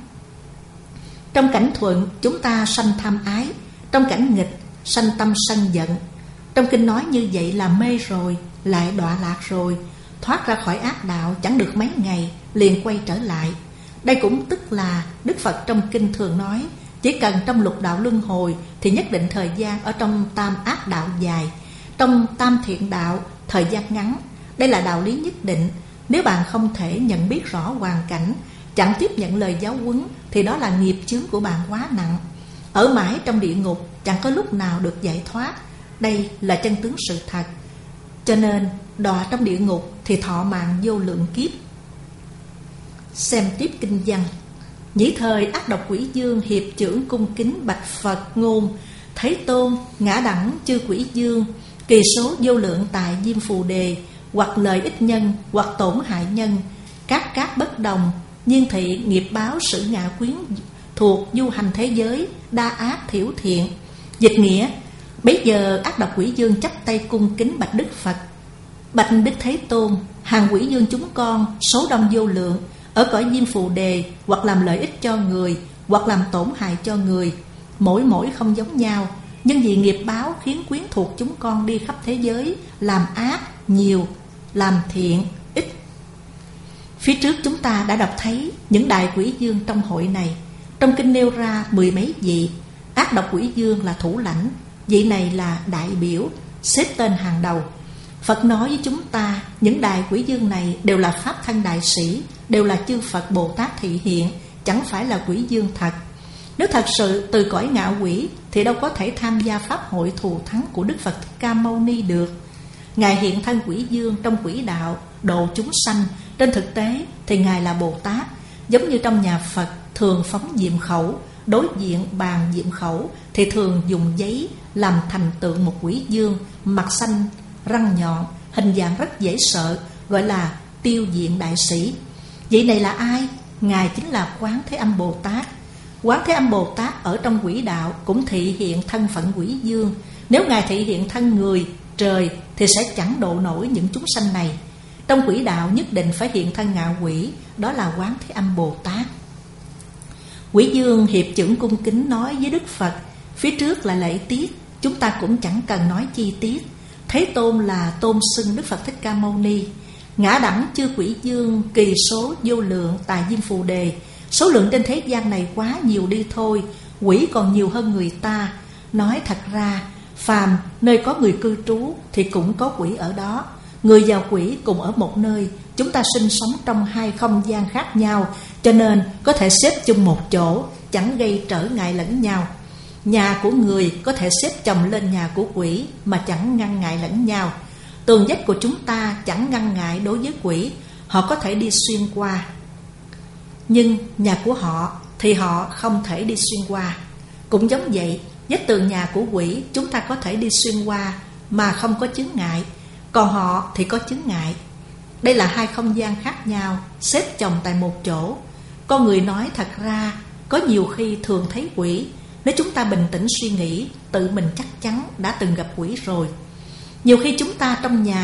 Speaker 1: Trong cảnh thuận chúng ta sanh tham ái, trong cảnh nghịch sanh tâm sân giận. Trong kinh nói như vậy là mê rồi, lại đọa lạc rồi, thoát ra khỏi ác đạo chẳng được mấy ngày liền quay trở lại. Đây cũng tức là Đức Phật trong kinh thường nói, chỉ cần trong lục đạo luân hồi thì nhất định thời gian ở trong tam ác đạo dài, trong tam thiện đạo thời gian ngắn. Đây là đạo lý nhất định. Nếu bạn không thể nhận biết rõ hoàn cảnh, chẳng tiếp nhận lời giáo huấn, thì đó là nghiệp chướng của bạn quá nặng. Ở mãi trong địa ngục chẳng có lúc nào được giải thoát. Đây là chân tướng sự thật. Cho nên đọa trong địa ngục thì thọ mạng vô lượng kiếp. Xem tiếp kinh văn. Nhĩ thời ác độc quỷ dương hiệp chưởng cung kính bạch Phật ngôn: Thế Tôn, ngã đẳng chư quỷ dương, kỳ số vô lượng tại Diêm Phù Đề, hoặc lợi ích nhân, hoặc tổn hại nhân, các các bất đồng, nhiên thị nghiệp báo sử ngạ quyến, thuộc du hành thế giới, đa ác thiểu thiện. Dịch nghĩa: bấy giờ ác độc quỷ dương chắp tay cung kính bạch Đức Phật: Bạch Đức Thế Tôn, hàng quỷ dương chúng con số đông vô lượng, ở cõi Diêm Phù Đề, hoặc làm lợi ích cho người, hoặc làm tổn hại cho người, mỗi mỗi không giống nhau. Nhưng vì nghiệp báo khiến quyến thuộc chúng con đi khắp thế giới, làm ác nhiều, làm thiện ít. Phía trước chúng ta đã đọc thấy những đại quỷ dương trong hội này. Trong kinh nêu ra mười mấy vị. Ác độc quỷ dương là thủ lãnh, vị này là đại biểu, xếp tên hàng đầu. Phật nói với chúng ta, những đại quỷ dương này đều là pháp thân đại sĩ, đều là chư Phật Bồ Tát thị hiện, chẳng phải là quỷ dương thật. Nếu thật sự từ cõi ngạ quỷ thì đâu có thể tham gia pháp hội thù thắng của Đức Phật Thích Ca Mâu Ni được. Ngài hiện thân quỷ dương trong quỷ đạo độ chúng sanh. Trên thực tế thì Ngài là Bồ Tát. Giống như trong nhà Phật thường phóng diệm khẩu, đối diện bàn diệm khẩu thì thường dùng giấy làm thành tượng một quỷ dương, mặt xanh, răng nhọn, hình dạng rất dễ sợ, gọi là tiêu diện đại sĩ. Vị này là ai? Ngài chính là Quán Thế Âm Bồ Tát. Quán Thế Âm Bồ Tát ở trong quỷ đạo cũng thị hiện thân phận quỷ dương. Nếu Ngài thị hiện thân người, trời thì sẽ chẳng độ nổi những chúng sanh này. Trong quỷ đạo nhất định phải hiện thân ngạ quỷ, đó là Quán Thế Âm Bồ Tát. Quỷ dương hiệp chưởng cung kính nói với Đức Phật. Phía trước là lễ tiết, chúng ta cũng chẳng cần nói chi tiết. Thế Tôn là tôn xưng Đức Phật Thích Ca Mâu Ni. Ngã đẳng chư quỷ dương kỳ số vô lượng tại Diêm Phù Đề. Số lượng trên thế gian này quá nhiều đi thôi, quỷ còn nhiều hơn người ta. Nói thật ra, phàm nơi có người cư trú thì cũng có quỷ ở đó. Người và quỷ cùng ở một nơi, chúng ta sinh sống trong hai không gian khác nhau, cho nên có thể xếp chung một chỗ, chẳng gây trở ngại lẫn nhau. Nhà của người có thể xếp chồng lên nhà của quỷ mà chẳng ngăn ngại lẫn nhau. Tường vách của chúng ta chẳng ngăn ngại đối với quỷ, họ có thể đi xuyên qua. Nhưng nhà của họ thì họ không thể đi xuyên qua. Cũng giống vậy, vách tường nhà của quỷ chúng ta có thể đi xuyên qua mà không có chướng ngại, còn họ thì có chướng ngại. Đây là hai không gian khác nhau, xếp chồng tại một chỗ. Con người nói thật ra, có nhiều khi thường thấy quỷ. Nếu chúng ta bình tĩnh suy nghĩ, tự mình chắc chắn đã từng gặp quỷ rồi. Nhiều khi chúng ta trong nhà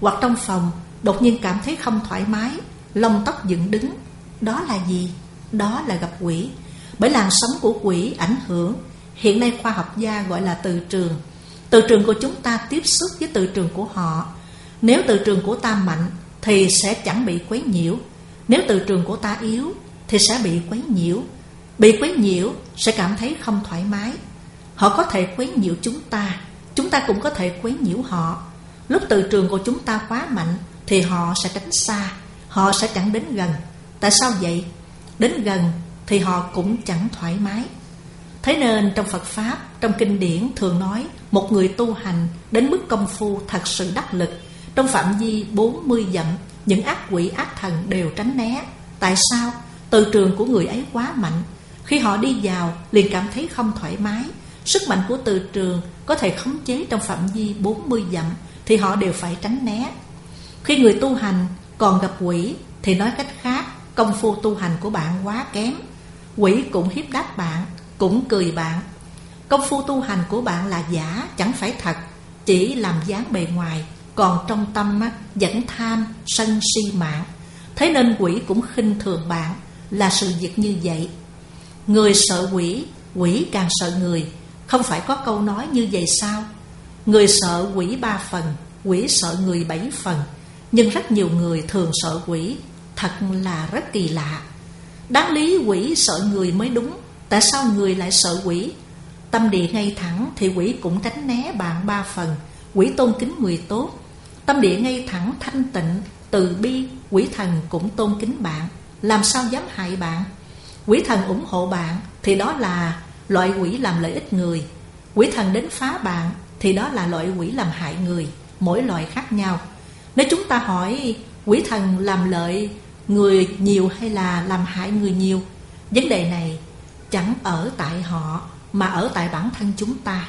Speaker 1: hoặc trong phòng đột nhiên cảm thấy không thoải mái, lông tóc dựng đứng. Đó là gì? Đó là gặp quỷ. Bởi làn sóng của quỷ ảnh hưởng, hiện nay khoa học gia gọi là từ trường. Từ trường của chúng ta tiếp xúc với từ trường của họ. Nếu từ trường của ta mạnh thì sẽ chẳng bị quấy nhiễu. Nếu từ trường của ta yếu thì sẽ bị quấy nhiễu. Bị quấy nhiễu sẽ cảm thấy không thoải mái. Họ có thể quấy nhiễu chúng ta, chúng ta cũng có thể quấy nhiễu họ. Lúc từ trường của chúng ta quá mạnh thì họ sẽ tránh xa, họ sẽ chẳng đến gần. Tại sao vậy? Đến gần thì họ cũng chẳng thoải mái. Thế nên trong Phật Pháp, trong kinh điển thường nói một người tu hành đến mức công phu thật sự đắc lực, trong phạm vi bốn mươi dặm, những ác quỷ ác thần đều tránh né. Tại sao? Từ trường của người ấy quá mạnh. Khi họ đi vào liền cảm thấy không thoải mái. Sức mạnh của từ trường có thể khống chế trong phạm vi bốn mươi dặm thì họ đều phải tránh né. Khi người tu hành còn gặp quỷ thì nói cách khác, công phu tu hành của bạn quá kém. Quỷ cũng hiếp đáp bạn, cũng cười bạn. Công phu tu hành của bạn là giả, chẳng phải thật, chỉ làm dáng bề ngoài, còn trong tâm á, vẫn tham, sân si mạng. Thế nên quỷ cũng khinh thường bạn, là sự việc như vậy. Người sợ quỷ, quỷ càng sợ người. Không phải có câu nói như vậy sao? Người sợ quỷ ba phần, quỷ sợ người bảy phần. Nhưng rất nhiều người thường sợ quỷ, thật là rất kỳ lạ. Đáng lý quỷ sợ người mới đúng, tại sao người lại sợ quỷ? Tâm địa ngay thẳng thì quỷ cũng tránh né bạn ba phần. Quỷ tôn kính người tốt. Tâm địa ngay thẳng, thanh tịnh, từ bi, quỷ thần cũng tôn kính bạn, làm sao dám hại bạn? Quỷ thần ủng hộ bạn thì đó là loại quỷ làm lợi ích người. Quỷ thần đến phá bạn thì đó là loại quỷ làm hại người. Mỗi loại khác nhau. Nếu chúng ta hỏi quỷ thần làm lợi người nhiều hay là làm hại người nhiều, vấn đề này chẳng ở tại họ mà ở tại bản thân chúng ta.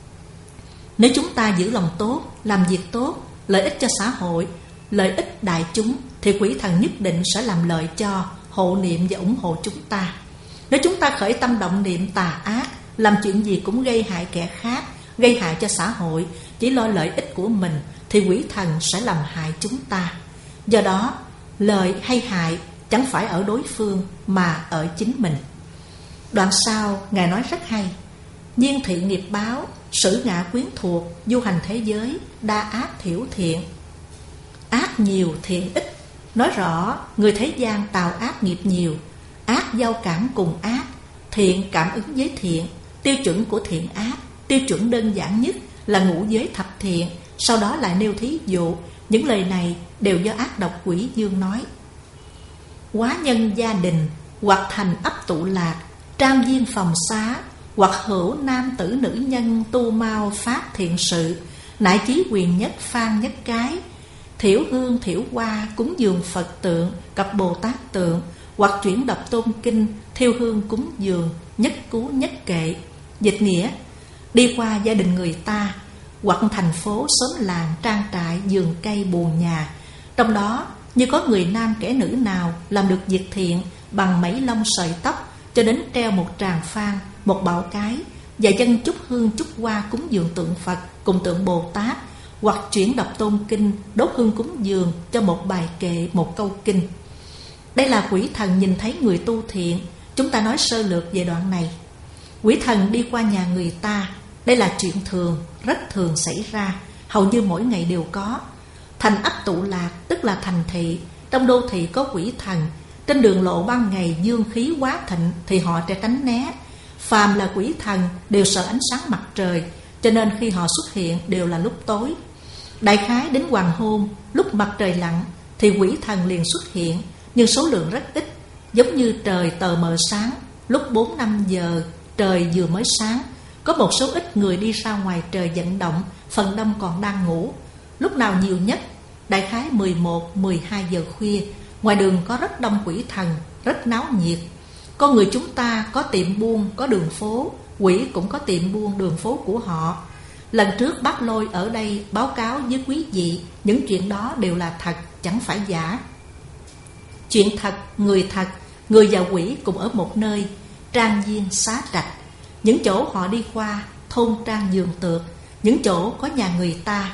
Speaker 1: Nếu chúng ta giữ lòng tốt, làm việc tốt, lợi ích cho xã hội, lợi ích đại chúng, thì quỷ thần nhất định sẽ làm lợi cho, hộ niệm và ủng hộ chúng ta. Nếu chúng ta khởi tâm động niệm tà ác, làm chuyện gì cũng gây hại kẻ khác, gây hại cho xã hội, chỉ lo lợi ích của mình, thì quỷ thần sẽ làm hại chúng ta. Do đó, lợi hay hại chẳng phải ở đối phương mà ở chính mình. Đoạn sau Ngài nói rất hay: nhiên thị nghiệp báo, sử ngã quyến thuộc, du hành thế giới, đa ác thiểu thiện. Ác nhiều thiện ít, nói rõ người thế gian tào ác nghiệp nhiều. Ác giao cảm cùng ác, thiện cảm ứng với thiện. Tiêu chuẩn của thiện ác, tiêu chuẩn đơn giản nhất là ngũ giới thập thiện. Sau đó lại nêu thí dụ. Những lời này đều do ác độc quỷ dương nói. Quá nhân gia đình, hoặc thành ấp tụ lạc, trang viên phòng xá, hoặc hữu nam tử nữ nhân tu mau phát thiện sự, nại chí quyền nhất phan nhất cái, thiểu hương thiểu hoa cúng dường Phật tượng, cặp Bồ Tát tượng, hoặc chuyển đọc tôn kinh, thiêu hương cúng dường, nhất cú nhất kệ. Dịch nghĩa: đi qua gia đình người ta, hoặc thành phố xóm làng trang trại vườn cây buồn nhà, trong đó như có người nam kẻ nữ nào làm được việc thiện bằng mấy lông sợi tóc, cho đến treo một tràng phan, một bảo cái, và dân chúc hương chúc hoa cúng dường tượng Phật cùng tượng Bồ Tát, hoặc chuyển đọc tôn kinh, đốt hương cúng dường cho một bài kệ, một câu kinh. Đây là quỷ thần nhìn thấy người tu thiện. Chúng ta nói sơ lược về đoạn này. Quỷ thần đi qua nhà người ta, đây là chuyện thường, rất thường xảy ra, hầu như mỗi ngày đều có. Thành ấp tụ lạc tức là thành thị. Trong đô thị có quỷ thần. Trên đường lộ ban ngày dương khí quá thịnh thì họ sẽ tránh né. Phàm là quỷ thần đều sợ ánh sáng mặt trời, cho nên khi họ xuất hiện đều là lúc tối. Đại khái đến hoàng hôn, lúc mặt trời lặn thì quỷ thần liền xuất hiện, nhưng số lượng rất ít. Giống như trời tờ mờ sáng, lúc bốn năm giờ trời vừa mới sáng, có một số ít người đi ra ngoài trời vận động, phần đông còn đang ngủ. Lúc nào nhiều nhất? Đại khái mười một, mười hai giờ khuya. Ngoài đường có rất đông quỷ thần, rất náo nhiệt. Con người chúng ta có tiệm buôn, có đường phố, quỷ cũng có tiệm buôn, đường phố của họ. Lần trước bác Lôi ở đây báo cáo với quý vị, những chuyện đó đều là thật, chẳng phải giả. Chuyện thật, người thật, người và quỷ cùng ở một nơi, trang viên xá trạch. Những chỗ họ đi qua, thôn trang vườn tược, những chỗ có nhà người ta,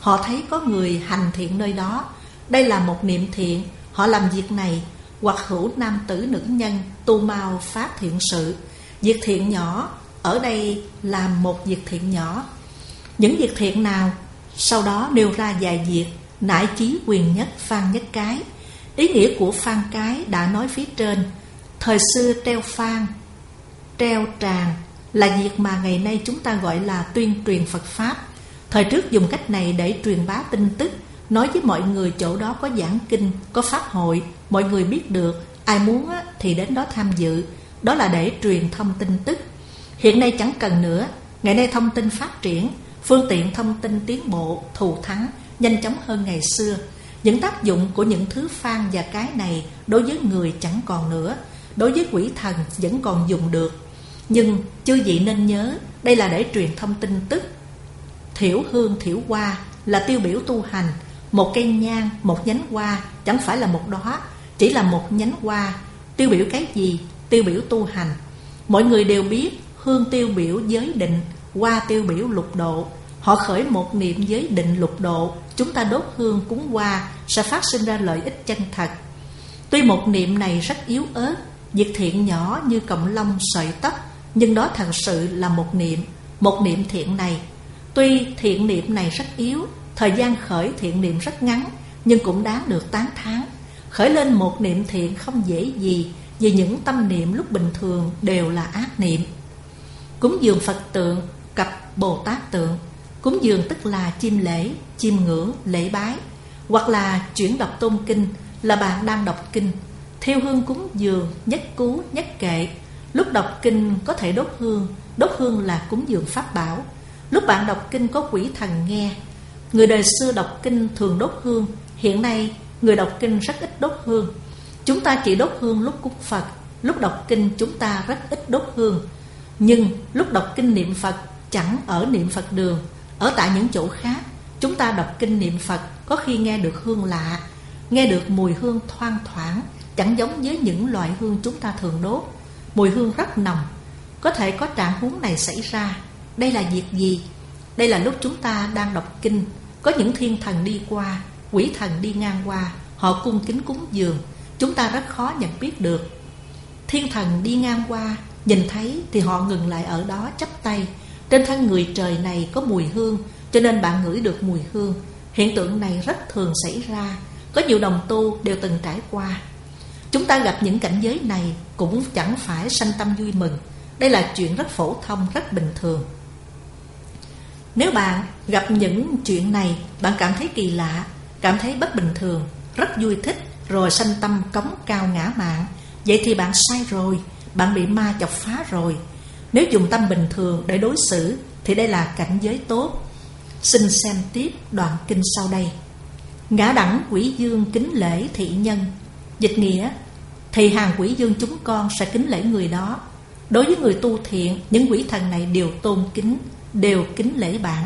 Speaker 1: Họ thấy có người hành thiện nơi đó, đây là một niệm thiện, họ làm việc này. Hoặc hữu nam tử nữ nhân tu mau phát thiện sự. Việc thiện nhỏ ở đây là một việc thiện nhỏ. Những việc thiện nào? Sau đó nêu ra vài việc, nại chí quyền nhất phan nhất cái. Ý nghĩa của phan cái đã nói phía trên. Thời xưa treo phan, treo tràng là việc mà ngày nay chúng ta gọi là tuyên truyền Phật Pháp. Thời trước dùng cách này để truyền bá tin tức, nói với mọi người chỗ đó có giảng kinh, có pháp hội, mọi người biết được, ai muốn thì đến đó tham dự. Đó là để truyền thông tin tức. Hiện nay chẳng cần nữa. Ngày nay thông tin phát triển, phương tiện thông tin tiến bộ, thù thắng, nhanh chóng hơn ngày xưa. Những tác dụng của những thứ phan và cái này đối với người chẳng còn nữa, đối với quỷ thần vẫn còn dùng được. Nhưng chư vị nên nhớ, đây là để truyền thông tin tức. Thiểu hương thiểu hoa là tiêu biểu tu hành. Một cây nhang, một nhánh hoa chẳng phải là một đóa, chỉ là một nhánh hoa. Tiêu biểu cái gì? Tiêu biểu tu hành. Mọi người đều biết hương tiêu biểu giới định, hoa tiêu biểu lục độ. Họ khởi một niệm giới định lục độ, chúng ta đốt hương cúng hoa sẽ phát sinh ra lợi ích chân thật. Tuy một niệm này rất yếu ớt, việc thiện nhỏ như cọng lông sợi tóc, nhưng đó thật sự là một niệm. Một niệm thiện này, tuy thiện niệm này rất yếu, thời gian khởi thiện niệm rất ngắn, nhưng cũng đáng được tán thán. Khởi lên một niệm thiện không dễ gì, vì những tâm niệm lúc bình thường đều là ác niệm. Cúng dường Phật tượng, cặp Bồ Tát tượng. Cúng dường tức là chiêm lễ, chiêm ngưỡng, lễ bái. Hoặc là chuyển đọc tôn kinh, là bạn đang đọc kinh. Thiêu hương cúng dường, nhất cú, nhất kệ. Lúc đọc kinh có thể đốt hương. Đốt hương là cúng dường pháp bảo. Lúc bạn đọc kinh có quỷ thần nghe. Người đời xưa đọc kinh thường đốt hương. Hiện nay người đọc kinh rất ít đốt hương. Chúng ta chỉ đốt hương lúc cúng Phật. Lúc đọc kinh chúng ta rất ít đốt hương. Nhưng lúc đọc kinh niệm Phật chẳng ở niệm Phật đường. Ở tại những chỗ khác, chúng ta đọc kinh niệm Phật có khi nghe được hương lạ, nghe được mùi hương thoang thoảng, chẳng giống với những loại hương chúng ta thường đốt. Mùi hương rất nồng. Có thể có trạng huống này xảy ra. Đây là việc gì? Đây là lúc chúng ta đang đọc kinh, có những thiên thần đi qua, quỷ thần đi ngang qua, họ cung kính cúng dường, chúng ta rất khó nhận biết được. Thiên thần đi ngang qua, nhìn thấy thì họ ngừng lại ở đó chắp tay. Trên thân người trời này có mùi hương, cho nên bạn ngửi được mùi hương. Hiện tượng này rất thường xảy ra, có nhiều đồng tu đều từng trải qua. Chúng ta gặp những cảnh giới này cũng chẳng phải sanh tâm vui mừng. Đây là chuyện rất phổ thông, rất bình thường. Nếu bạn gặp những chuyện này, bạn cảm thấy kỳ lạ, cảm thấy bất bình thường, rất vui thích, rồi sanh tâm cống cao ngã mạn, vậy thì bạn sai rồi, bạn bị ma chọc phá rồi. Nếu dùng tâm bình thường để đối xử thì đây là cảnh giới tốt. Xin xem tiếp đoạn kinh sau đây. Ngã đẳng quỷ dương kính lễ thị nhân. Dịch nghĩa, thì hàng quỷ dương chúng con sẽ kính lễ người đó. Đối với người tu thiện, những quỷ thần này đều tôn kính, đều kính lễ bạn.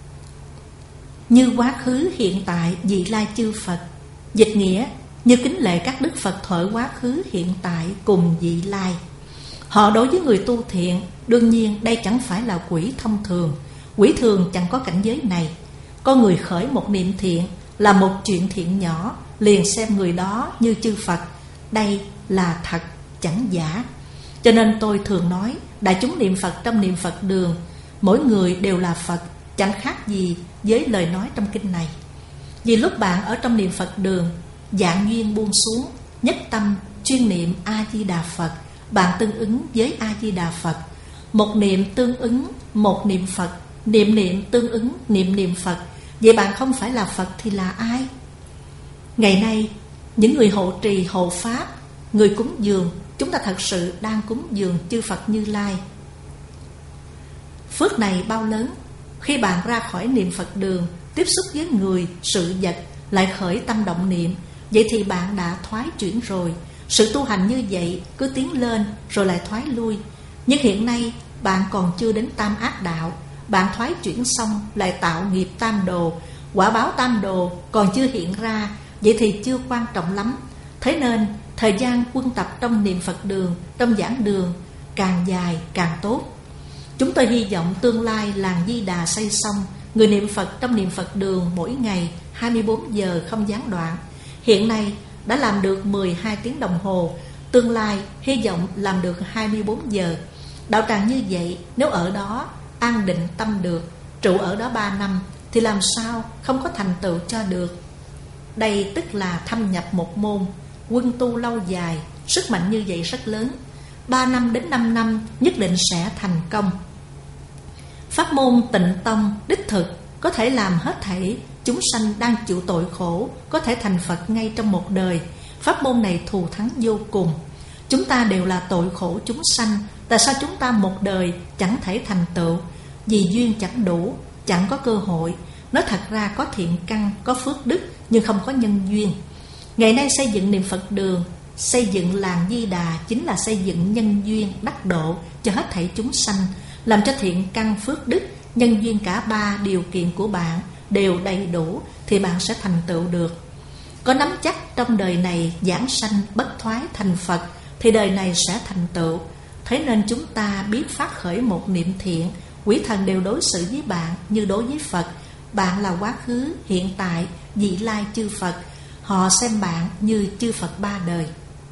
Speaker 1: Như quá khứ hiện tại vị lai chư Phật. Dịch nghĩa, như kính lễ các đức Phật thuở quá khứ hiện tại cùng vị lai. Họ đối với người tu thiện, đương nhiên đây chẳng phải là quỷ thông thường. Quỷ thường chẳng có cảnh giới này. Có người khởi một niệm thiện là một chuyện thiện nhỏ, liền xem người đó như chư Phật. Đây là thật, chẳng giả. Cho nên tôi thường nói, đại chúng niệm Phật trong niệm Phật đường, mỗi người đều là Phật, chẳng khác gì với lời nói trong kinh này. Vì lúc bạn ở trong niệm Phật đường, dạng duyên buông xuống, nhất tâm chuyên niệm A-di-đà Phật, bạn tương ứng với A-di-đà Phật. Một niệm tương ứng một niệm Phật, niệm niệm tương ứng niệm niệm Phật. Vậy bạn không phải là Phật thì là ai? Ngày nay, những người hộ trì hộ pháp, người cúng dường, chúng ta thật sự đang cúng dường chư Phật Như Lai. Phước này bao lớn. Khi bạn ra khỏi niệm Phật đường, tiếp xúc với người, sự vật, lại khởi tâm động niệm, vậy thì bạn đã thoái chuyển rồi. Sự tu hành như vậy cứ tiến lên rồi lại thoái lui. Nhưng hiện nay bạn còn chưa đến tam ác đạo. Bạn thoái chuyển xong lại tạo nghiệp tam đồ. Quả báo tam đồ còn chưa hiện ra, vậy thì chưa quan trọng lắm. Thế nên thời gian quân tập trong niệm Phật đường, trong giảng đường càng dài càng tốt. Chúng tôi hy vọng tương lai làng Di Đà xây xong, người niệm Phật trong niệm Phật đường mỗi ngày hai mươi bốn giờ không gián đoạn. Hiện nay đã làm được mười hai tiếng đồng hồ, tương lai hy vọng làm được hai mươi bốn giờ. Đạo tràng như vậy, nếu ở đó an định tâm được, trụ ở đó ba năm, thì làm sao không có thành tựu cho được. Đây tức là thâm nhập một môn, quân tu lâu dài, sức mạnh như vậy rất lớn. Ba năm đến năm năm nhất định sẽ thành công. Pháp môn Tịnh Tông đích thực có thể làm hết thảy chúng sanh đang chịu tội khổ có thể thành Phật ngay trong một đời. Pháp môn này thù thắng vô cùng. Chúng ta đều là tội khổ chúng sanh, tại sao chúng ta một đời chẳng thể thành tựu? Vì duyên chẳng đủ, chẳng có cơ hội. Nói thật ra có thiện căn, có phước đức, nhưng không có nhân duyên. Ngày nay xây dựng niệm Phật đường, xây dựng làng Di Đà chính là xây dựng nhân duyên đắc độ cho hết thảy chúng sanh, làm cho thiện căn, phước đức, nhân duyên cả ba điều kiện của bạn đều đầy đủ thì bạn sẽ thành tựu được. Có nắm chắc trong đời này giảng sanh bất thoái thành Phật thì đời này sẽ thành tựu. Thế nên chúng ta biết phát khởi một niệm thiện, quỷ thần đều đối xử với bạn như đối với Phật. Bạn là quá khứ, hiện tại, vị lai chư Phật. Họ xem bạn như chư Phật ba đời.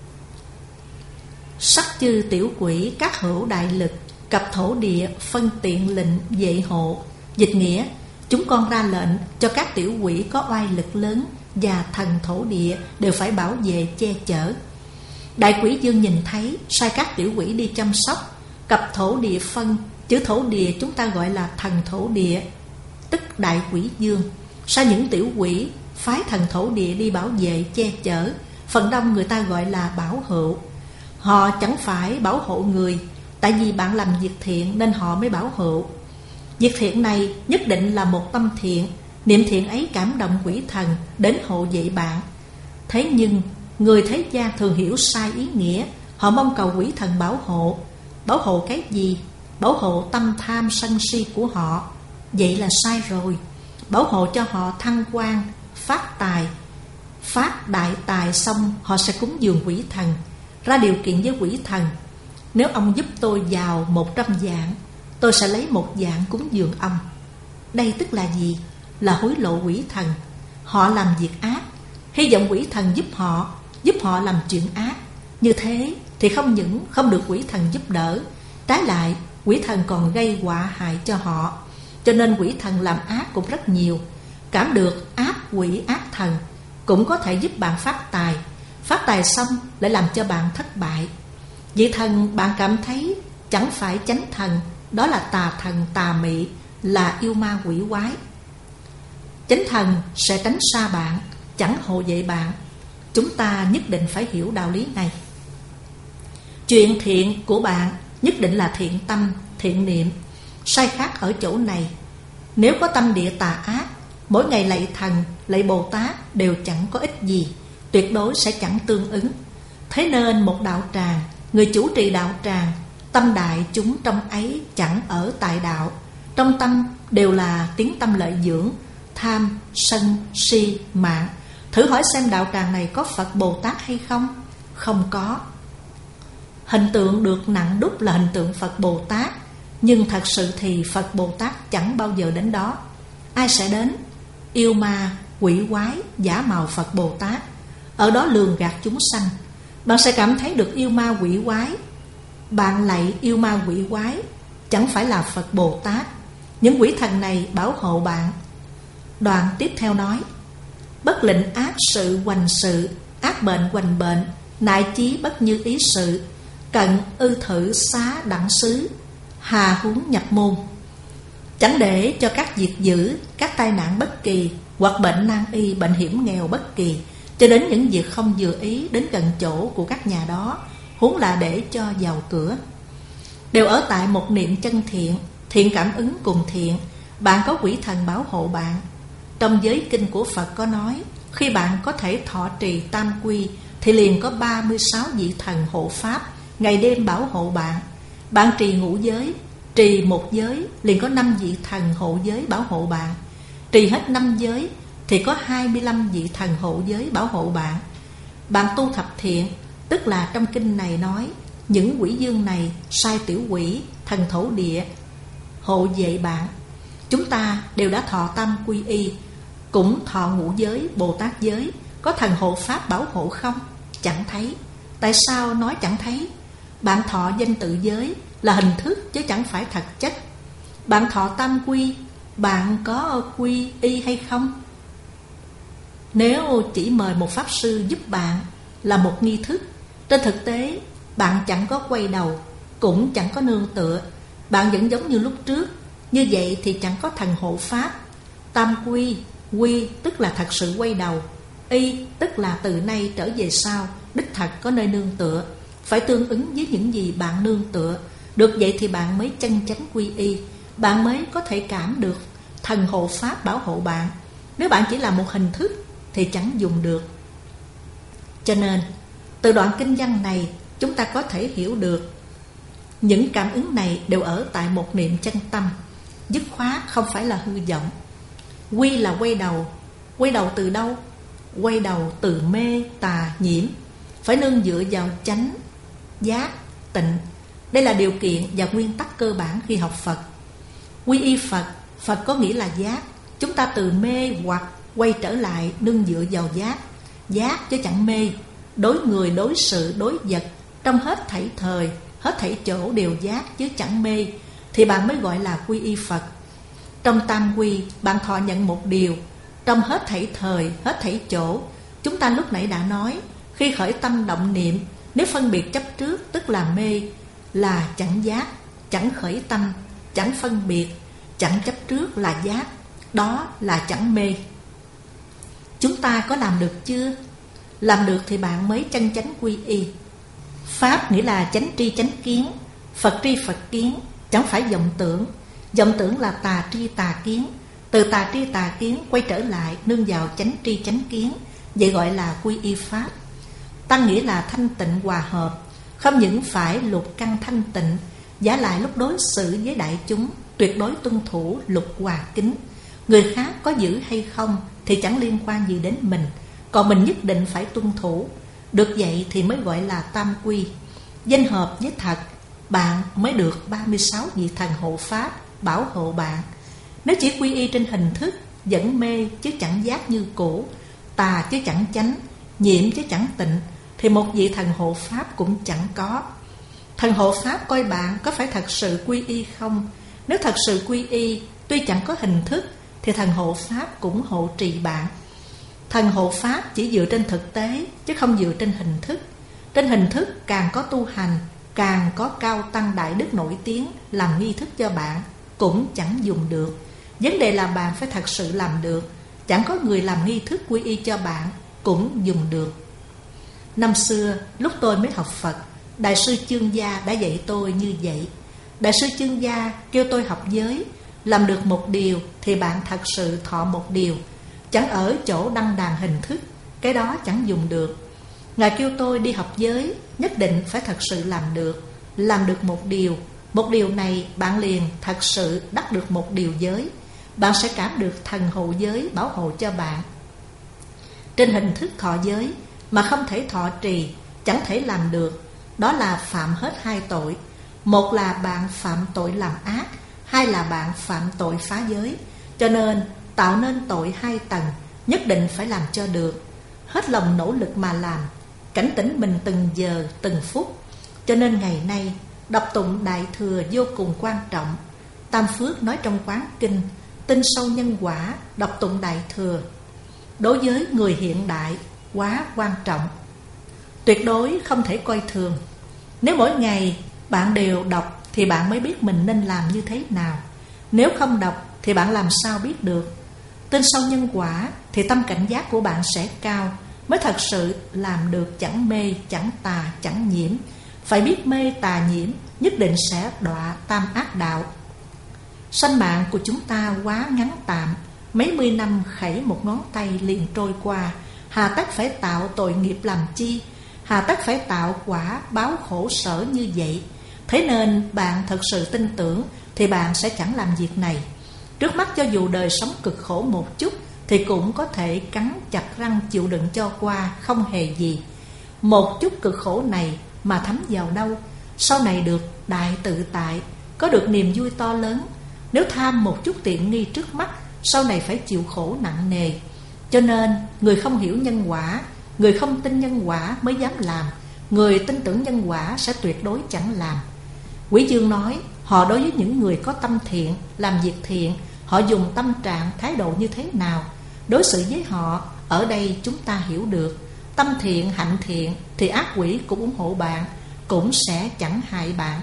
Speaker 1: Sắc chư tiểu quỷ các hữu đại lực, cập thổ địa phân tiện lệnh vệ hộ. Dịch nghĩa, chúng con ra lệnh cho các tiểu quỷ có oai lực lớn và thần thổ địa đều phải bảo vệ che chở. Đại quỷ dương nhìn thấy, sai các tiểu quỷ đi chăm sóc. Cập thổ địa phân, chữ thổ địa chúng ta gọi là thần thổ địa, tức đại quỷ dương. Sai những tiểu quỷ phái thần thổ địa đi bảo vệ che chở. Phần đông người ta gọi là bảo hộ. Họ chẳng phải bảo hộ người, tại vì bạn làm việc thiện nên họ mới bảo hộ. Việc thiện này nhất định là một tâm thiện. Niệm thiện ấy cảm động quỷ thần đến hộ vệ bạn. Thế nhưng người thế gian thường hiểu sai ý nghĩa. Họ mong cầu quỷ thần bảo hộ. Bảo hộ cái gì? Bảo hộ tâm tham sân si của họ. Vậy là sai rồi. Bảo hộ cho họ thăng quan, phát tài. Phát đại tài xong họ sẽ cúng dường quỷ thần, ra điều kiện với quỷ thần. Nếu ông giúp tôi vào một trăm vạn, tôi sẽ lấy một vạn cúng dường ông. Đây tức là gì? Là hối lộ quỷ thần. Họ làm việc ác, hy vọng quỷ thần giúp họ, giúp họ làm chuyện ác. Như thế thì không những không được quỷ thần giúp đỡ, trái lại quỷ thần còn gây họa hại cho họ. Cho nên quỷ thần làm ác cũng rất nhiều. Cảm được ác quỷ ác thần cũng có thể giúp bạn phát tài. Phát tài xong lại làm cho bạn thất bại. Vị thần bạn cảm thấy chẳng phải chánh thần, đó là tà thần tà mị, là yêu ma quỷ quái. Chánh thần sẽ tránh xa bạn, chẳng hộ vệ bạn. Chúng ta nhất định phải hiểu đạo lý này. Chuyện thiện của bạn nhất định là thiện tâm, thiện niệm. Sai khác ở chỗ này, nếu có tâm địa tà ác, mỗi ngày lạy thần, lạy Bồ Tát đều chẳng có ích gì, tuyệt đối sẽ chẳng tương ứng. Thế nên một đạo tràng, người chủ trì đạo tràng, tâm đại chúng trong ấy chẳng ở tại đạo. Trong tâm đều là tiếng tâm lợi dưỡng, tham, sân, si, mạng. Thử hỏi xem đạo tràng này có Phật Bồ Tát hay không? Không có. Hình tượng được nặng đúc là hình tượng Phật Bồ Tát, nhưng thật sự thì Phật Bồ Tát chẳng bao giờ đến đó. Ai sẽ đến? Yêu ma, quỷ quái, giả mạo Phật Bồ Tát, ở đó lường gạt chúng sanh. Bạn sẽ cảm thấy được yêu ma quỷ quái. Bạn lạy yêu ma quỷ quái, chẳng phải là Phật Bồ Tát. Những quỷ thần này bảo hộ bạn. Đoạn tiếp theo nói: bất lệnh ác sự hoành sự, ác bệnh hoành bệnh, nại chí bất như ý sự, cận ư thử xá đẳng xứ, hà huống nhập môn. Chẳng để cho các việc dữ, các tai nạn bất kỳ, hoặc bệnh nan y, bệnh hiểm nghèo bất kỳ, cho đến những việc không vừa ý đến gần chỗ của các nhà đó, huống là để cho vào cửa. Đều ở tại một niệm chân thiện, thiện cảm ứng cùng thiện, bạn có quỷ thần bảo hộ bạn. Trong giới kinh của Phật có nói, khi bạn có thể thọ trì tam quy thì liền có ba mươi sáu vị thần hộ pháp ngày đêm bảo hộ bạn. Bạn trì ngũ giới, trì một giới liền có năm vị thần hộ giới bảo hộ bạn. Trì hết năm giới thì có hai mươi lăm vị thần hộ giới bảo hộ bạn. Bạn tu thập thiện, tức là trong kinh này nói những quỷ dương này sai tiểu quỷ, thần thổ địa hộ vệ bạn. Chúng ta đều đã thọ tam quy y, cũng thọ ngũ giới, Bồ Tát giới. Có thần hộ pháp bảo hộ không? Chẳng thấy. Tại sao nói chẳng thấy? Bạn thọ danh tự giới là hình thức chứ chẳng phải thật chất. Bạn thọ tam quy, bạn có quy y hay không? Nếu chỉ mời một pháp sư giúp bạn là một nghi thức, trên thực tế bạn chẳng có quay đầu, cũng chẳng có nương tựa. Bạn vẫn giống như lúc trước. Như vậy thì chẳng có thần hộ pháp. Tam quy, quy tức là thật sự quay đầu, y tức là từ nay trở về sau đích thật có nơi nương tựa, phải tương ứng với những gì bạn nương tựa. Được vậy thì bạn mới chân chánh quy y, bạn mới có thể cảm được thần hộ pháp bảo hộ bạn. Nếu bạn chỉ là một hình thức thì chẳng dùng được. Cho nên từ đoạn kinh văn này chúng ta có thể hiểu được những cảm ứng này đều ở tại một niệm chân tâm, dứt khoát không phải là hư vọng. Quy là quay đầu. Quay đầu từ đâu? Quay đầu từ mê, tà, nhiễm. Phải nương dựa vào chánh, giác, tịnh. Đây là điều kiện và nguyên tắc cơ bản khi học Phật. Quy y Phật, Phật có nghĩa là giác. Chúng ta từ mê hoặc quay trở lại nương dựa vào giác. Giác chứ chẳng mê. Đối người, đối sự, đối vật, trong hết thảy thời, hết thảy chỗ đều giác chứ chẳng mê, thì bạn mới gọi là quy y Phật. Trong tam quy bạn thọ nhận một điều. Trong hết thảy thời, hết thảy chỗ, chúng ta lúc nãy đã nói, khi khởi tâm động niệm, nếu phân biệt chấp trước tức là mê, là chẳng giác. Chẳng khởi tâm, chẳng phân biệt, chẳng chấp trước là giác. Đó là chẳng mê. Chúng ta có làm được chưa? Làm được thì bạn mới chân chánh quy y. Pháp nghĩa là chánh tri chánh kiến, Phật tri Phật kiến, chẳng phải vọng tưởng. Vọng tưởng là tà tri tà kiến. Từ tà tri tà kiến quay trở lại nương vào chánh tri chánh kiến, vậy gọi là quy y Pháp. Tăng nghĩa là thanh tịnh hòa hợp. Không những phải lục căn thanh tịnh, giả lại lúc đối xử với đại chúng tuyệt đối tuân thủ lục hòa kính. Người khác có giữ hay không thì chẳng liên quan gì đến mình, còn mình nhất định phải tuân thủ. Được vậy thì mới gọi là tam quy. Danh hợp với thật, bạn mới được ba mươi sáu vị thần hộ pháp bảo hộ bạn. Nếu chỉ quy y trên hình thức, vẫn mê chứ chẳng giác như cũ, tà chứ chẳng chánh, nhiễm chứ chẳng tịnh, thì một vị thần hộ pháp cũng chẳng có. Thần hộ pháp coi bạn có phải thật sự quy y không? Nếu thật sự quy y, tuy chẳng có hình thức, thì thần hộ pháp cũng hộ trì bạn. Thần hộ pháp chỉ dựa trên thực tế, chứ không dựa trên hình thức. Trên hình thức càng có tu hành, càng có cao tăng đại đức nổi tiếng làm nghi thức cho bạn, cũng chẳng dùng được. Vấn đề là bạn phải thật sự làm được. Chẳng có người làm nghi thức quy y cho bạn, cũng dùng được. Năm xưa lúc tôi mới học Phật, Đại sư Chương Gia đã dạy tôi như vậy. Đại sư Chương Gia kêu tôi học giới. Làm được một điều thì bạn thật sự thọ một điều, chẳng ở chỗ đăng đàn hình thức, cái đó chẳng dùng được. Ngài kêu tôi đi học giới, nhất định phải thật sự làm được. Làm được một điều, một điều này bạn liền thật sự đắc được một điều giới. Bạn sẽ cảm được thần hộ giới bảo hộ cho bạn. Trên hình thức thọ giới mà không thể thọ trì, chẳng thể làm được, đó là phạm hết hai tội. Một là bạn phạm tội làm ác, hai là bạn phạm tội phá giới. Cho nên tạo nên tội hai tầng, nhất định phải làm cho được. Hết lòng nỗ lực mà làm, cảnh tỉnh mình từng giờ từng phút. Cho nên ngày nay đọc tụng Đại Thừa vô cùng quan trọng. Tam Phước nói trong Quán Kinh, tin sâu nhân quả, đọc tụng Đại Thừa đối với người hiện đại quá quan trọng, tuyệt đối không thể coi thường. Nếu mỗi ngày bạn đều đọc thì bạn mới biết mình nên làm như thế nào. Nếu không đọc thì bạn làm sao biết được. Tin sâu nhân quả thì tâm cảnh giác của bạn sẽ cao, mới thật sự làm được chẳng mê, chẳng tà, chẳng nhiễm. Phải biết mê tà nhiễm, nhất định sẽ đọa tam ác đạo. Sanh mạng của chúng ta quá ngắn tạm, mấy mươi năm khẩy một ngón tay liền trôi qua. Hà tất phải tạo tội nghiệp làm chi? Hà tất phải tạo quả báo khổ sở như vậy? Thế nên bạn thật sự tin tưởng thì bạn sẽ chẳng làm việc này. Trước mắt cho dù đời sống cực khổ một chút thì cũng có thể cắn chặt răng chịu đựng cho qua, không hề gì. Một chút cực khổ này mà thấm vào đâu? Sau này được đại tự tại, có được niềm vui to lớn. Nếu tham một chút tiện nghi trước mắt, sau này phải chịu khổ nặng nề. Cho nên người không hiểu nhân quả, người không tin nhân quả mới dám làm. Người tin tưởng nhân quả sẽ tuyệt đối chẳng làm. Quý Dương nói, họ đối với những người có tâm thiện, làm việc thiện, họ dùng tâm trạng, thái độ như thế nào, đối xử với họ, ở đây chúng ta hiểu được. Tâm thiện, hạnh thiện thì ác quỷ cũng ủng hộ bạn, cũng sẽ chẳng hại bạn.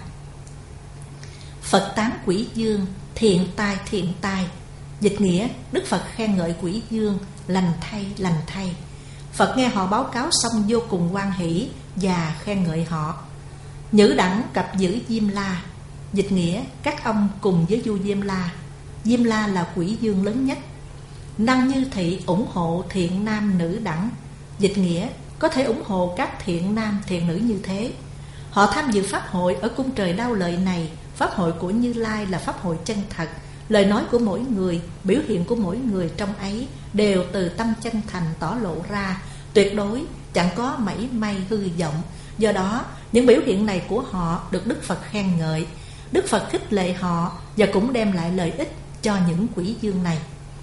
Speaker 1: Phật tán Quỷ Dương, thiện tai thiện tai. Dịch nghĩa, Đức Phật khen ngợi Quỷ Dương, lành thay lành thay. Phật nghe họ báo cáo xong vô cùng hoan hỷ và khen ngợi họ. Nhữ đẳng cặp giữ Diêm La. Dịch nghĩa, các ông cùng với vua Diêm La. Diêm La là Quỷ Dương lớn nhất. Năng Như Thị ủng hộ thiện nam nữ đẳng. Dịch nghĩa, có thể ủng hộ các thiện nam thiện nữ như thế. Họ tham dự pháp hội ở cung trời Đao Lợi này. Pháp hội của Như Lai là pháp hội chân thật. Lời nói của mỗi người, biểu hiện của mỗi người trong ấy đều từ tâm chân thành tỏ lộ ra, tuyệt đối chẳng có mảy may hư vọng. Do đó, những biểu hiện này của họ được Đức Phật khen ngợi. Đức Phật khích lệ họ và cũng đem lại lợi ích cho những quỷ dương này.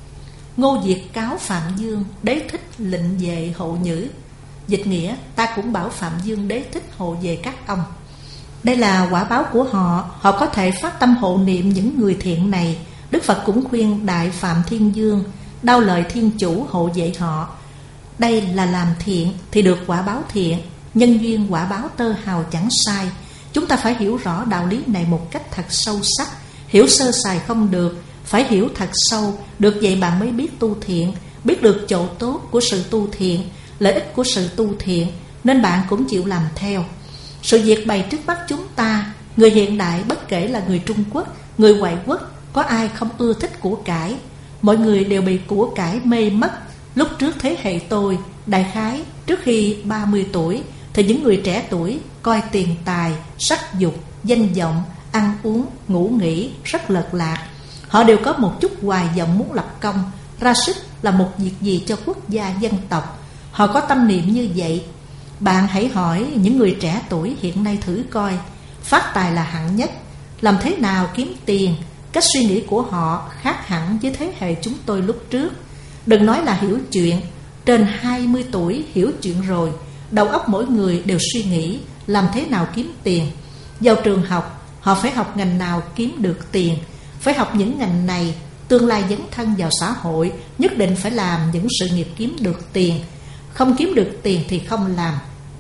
Speaker 1: Ngô Diệt cáo Phạm Dương, Đế Thích lệnh về hộ nhữ. Dịch nghĩa, ta cũng bảo Phạm Dương Đế Thích hộ về các ông. Đây là quả báo của họ, họ có thể phát tâm hộ niệm những người thiện này. Đức Phật cũng khuyên Đại Phạm Thiên Dương, Đao Lợi Thiên Chủ hộ vệ họ. Đây là làm thiện thì được quả báo thiện, nhân duyên quả báo tơ hào chẳng sai. Chúng ta phải hiểu rõ đạo lý này một cách thật sâu sắc. Hiểu sơ sài không được, phải hiểu thật sâu. Được vậy bạn mới biết tu thiện, biết được chỗ tốt của sự tu thiện, lợi ích của sự tu thiện, nên bạn cũng chịu làm theo. Sự việc bày trước mắt chúng ta, người hiện đại bất kể là người Trung Quốc, người ngoại quốc, có ai không ưa thích của cải. Mọi người đều bị của cải mê mất. Lúc trước thế hệ tôi, đại khái trước khi ba mươi tuổi, thì những người trẻ tuổi coi tiền tài, sắc dục, danh vọng, ăn uống, ngủ nghỉ rất lợt lạc. Họ đều có một chút hoài vọng muốn lập công, ra sức làm một việc gì cho quốc gia dân tộc. Họ có tâm niệm như vậy. Bạn hãy hỏi những người trẻ tuổi hiện nay thử coi, phát tài là hạng nhất, làm thế nào kiếm tiền. Cách suy nghĩ của họ khác hẳn với thế hệ chúng tôi lúc trước. Đừng nói là hiểu chuyện, trên hai mươi tuổi hiểu chuyện rồi. Đầu óc mỗi người đều suy nghĩ làm thế nào kiếm tiền. Vào trường học, họ phải học ngành nào kiếm được tiền. Phải học những ngành này, tương lai dấn thân vào xã hội, nhất định phải làm những sự nghiệp kiếm được tiền. Không kiếm được tiền thì không làm.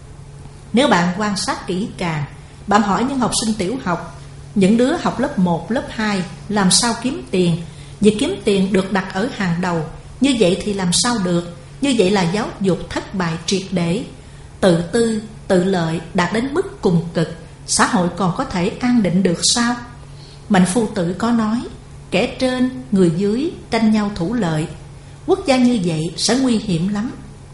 Speaker 1: Nếu bạn quan sát kỹ càng, bạn hỏi những học sinh tiểu học, những đứa học lớp một, lớp hai làm sao kiếm tiền. Việc kiếm tiền được đặt ở hàng đầu. Như vậy thì làm sao được? Như vậy là giáo dục thất bại triệt để. Tự tư, tự lợi đạt đến mức cùng cực, xã hội còn có thể an định được sao? Mạnh Phu Tử có nói, kẻ trên, người dưới tranh nhau thủ lợi. Quốc gia như vậy sẽ nguy hiểm lắm.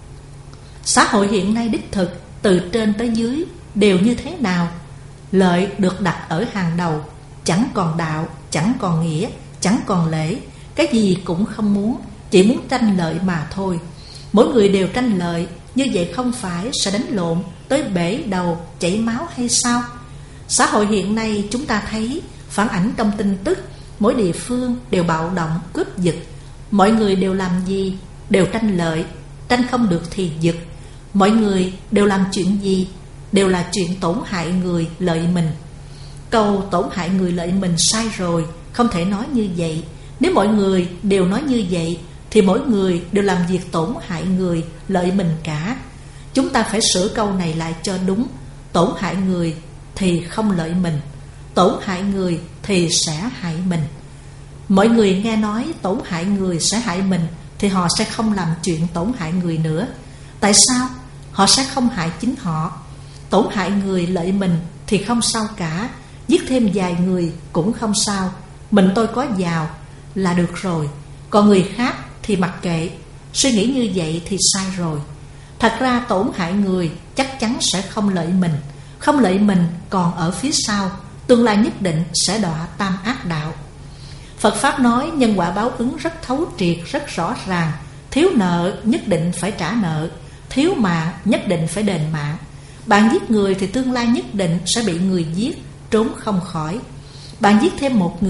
Speaker 1: Xã hội hiện nay đích thực, từ trên tới dưới đều như thế nào? Lợi được đặt ở hàng đầu, chẳng còn đạo, chẳng còn nghĩa, chẳng còn lễ. Cái gì cũng không muốn, chỉ muốn tranh lợi mà thôi. Mỗi người đều tranh lợi, như vậy không phải sẽ đánh lộn tới bể đầu, chảy máu hay sao? Xã hội hiện nay chúng ta thấy phản ảnh trong tin tức, mỗi địa phương đều bạo động, cướp giật. Mọi người đều làm gì? Đều tranh lợi, tranh không được thì giật. Mọi người đều làm chuyện gì? Đều là chuyện tổn hại người, lợi mình. Câu tổn hại người lợi mình sai rồi, không thể nói như vậy. Nếu mọi người đều nói như vậy thì mỗi người đều làm việc tổn hại người, lợi mình cả. Chúng ta phải sửa câu này lại cho đúng. Tổn hại người thì không lợi mình, tổn hại người thì sẽ hại mình. Mọi người nghe nói tổn hại người sẽ hại mình thì họ sẽ không làm chuyện tổn hại người nữa. Tại sao? Họ sẽ không hại chính họ. Tổn hại người lợi mình thì không sao cả, giết thêm vài người cũng không sao. Mình tôi có giàu là được rồi, còn người khác thì mặc kệ. Suy nghĩ như vậy thì sai rồi. Thật ra tổn hại người chắc chắn sẽ không lợi mình. Không lợi mình còn ở phía sau, tương lai nhất định sẽ đọa tam ác đạo. Phật Pháp nói nhân quả báo ứng rất thấu triệt, rất rõ ràng. Thiếu nợ nhất định phải trả nợ, thiếu mạng nhất định phải đền mạng. Bạn giết người thì tương lai nhất định sẽ bị người giết, trốn không khỏi. Bạn giết thêm một người,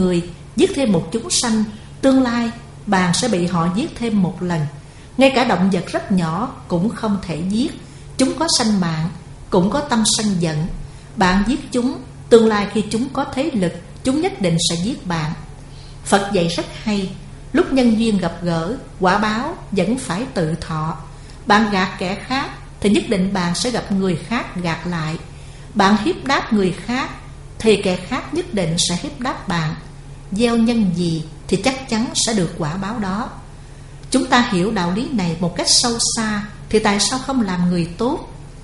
Speaker 1: giết thêm một chúng sanh, tương lai bạn sẽ bị họ giết thêm một lần. Ngay cả động vật rất nhỏ cũng không thể giết. Chúng có sanh mạng, cũng có tâm sân giận. Bạn giết chúng, tương lai khi chúng có thế lực, chúng nhất định sẽ giết bạn. Phật dạy rất hay, lúc nhân duyên gặp gỡ, quả báo vẫn phải tự thọ. Bạn gạt kẻ khác thì nhất định bạn sẽ gặp người khác gạt lại. Bạn hiếp đáp người khác thì kẻ khác nhất định sẽ hiếp đáp bạn. Gieo nhân gì thì chắc chắn sẽ được quả báo đó. Chúng ta hiểu đạo lý này một cách sâu xa thì tại sao không làm người tốt?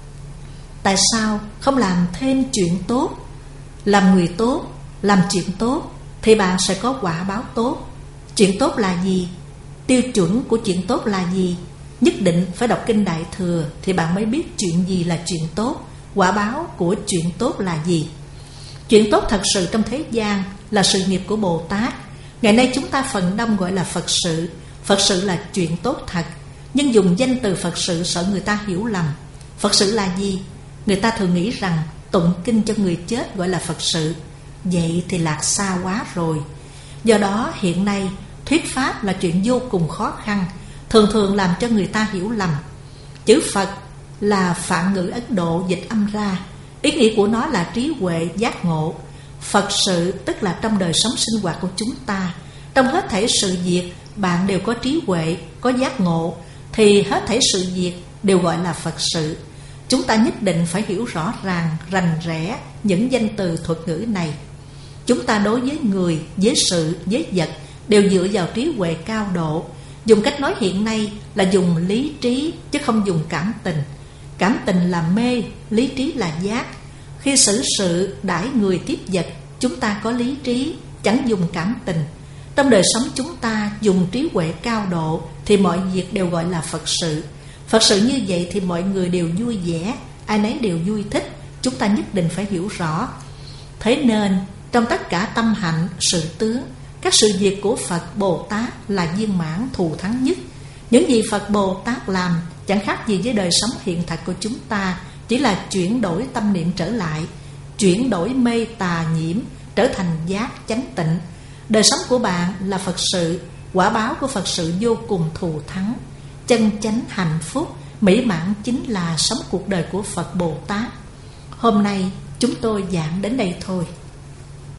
Speaker 1: Tại sao không làm thêm chuyện tốt? Làm người tốt, làm chuyện tốt thì bạn sẽ có quả báo tốt. Chuyện tốt là gì? Tiêu chuẩn của chuyện tốt là gì? Nhất định phải đọc kinh Đại Thừa thì bạn mới biết chuyện gì là chuyện tốt, quả báo của chuyện tốt là gì. Chuyện tốt thật sự trong thế gian là sự nghiệp của Bồ Tát. Ngày nay chúng ta phần đông gọi là Phật sự. Phật sự là chuyện tốt thật, nhưng dùng danh từ Phật sự sợ người ta hiểu lầm. Phật sự là gì? Người ta thường nghĩ rằng tụng kinh cho người chết gọi là Phật sự. Vậy thì lạc xa quá rồi. Do đó hiện nay thuyết pháp là chuyện vô cùng khó khăn, thường thường làm cho người ta hiểu lầm. Chữ Phật là Phạn ngữ Ấn Độ dịch âm ra, ý nghĩa của nó là trí huệ, giác ngộ. Phật sự tức là trong đời sống sinh hoạt của chúng ta, trong hết thảy sự việc bạn đều có trí huệ, có giác ngộ, thì hết thảy sự việc đều gọi là Phật sự. Chúng ta nhất định phải hiểu rõ ràng, rành rẽ những danh từ thuật ngữ này. Chúng ta đối với người, với sự, với vật đều dựa vào trí huệ cao độ. Dùng cách nói hiện nay là dùng lý trí chứ không dùng cảm tình. Cảm tình là mê, lý trí là giác. Khi xử sự đãi người tiếp vật, chúng ta có lý trí, chẳng dùng cảm tình. Trong đời sống chúng ta dùng trí huệ cao độ thì mọi việc đều gọi là Phật sự. Phật sự như vậy thì mọi người đều vui vẻ, ai nấy đều vui thích. Chúng ta nhất định phải hiểu rõ. Thế nên trong tất cả tâm hạnh, sự tướng, các sự việc của Phật Bồ Tát là viên mãn thù thắng nhất. Những gì Phật Bồ Tát làm chẳng khác gì với đời sống hiện thật của chúng ta, chỉ là chuyển đổi tâm niệm trở lại, chuyển đổi mê tà nhiễm trở thành giác chánh tịnh. Đời sống của bạn là Phật sự, quả báo của Phật sự vô cùng thù thắng. Chân chánh hạnh phúc, mỹ mãn chính là sống cuộc đời của Phật Bồ Tát. Hôm nay chúng tôi giảng đến đây thôi.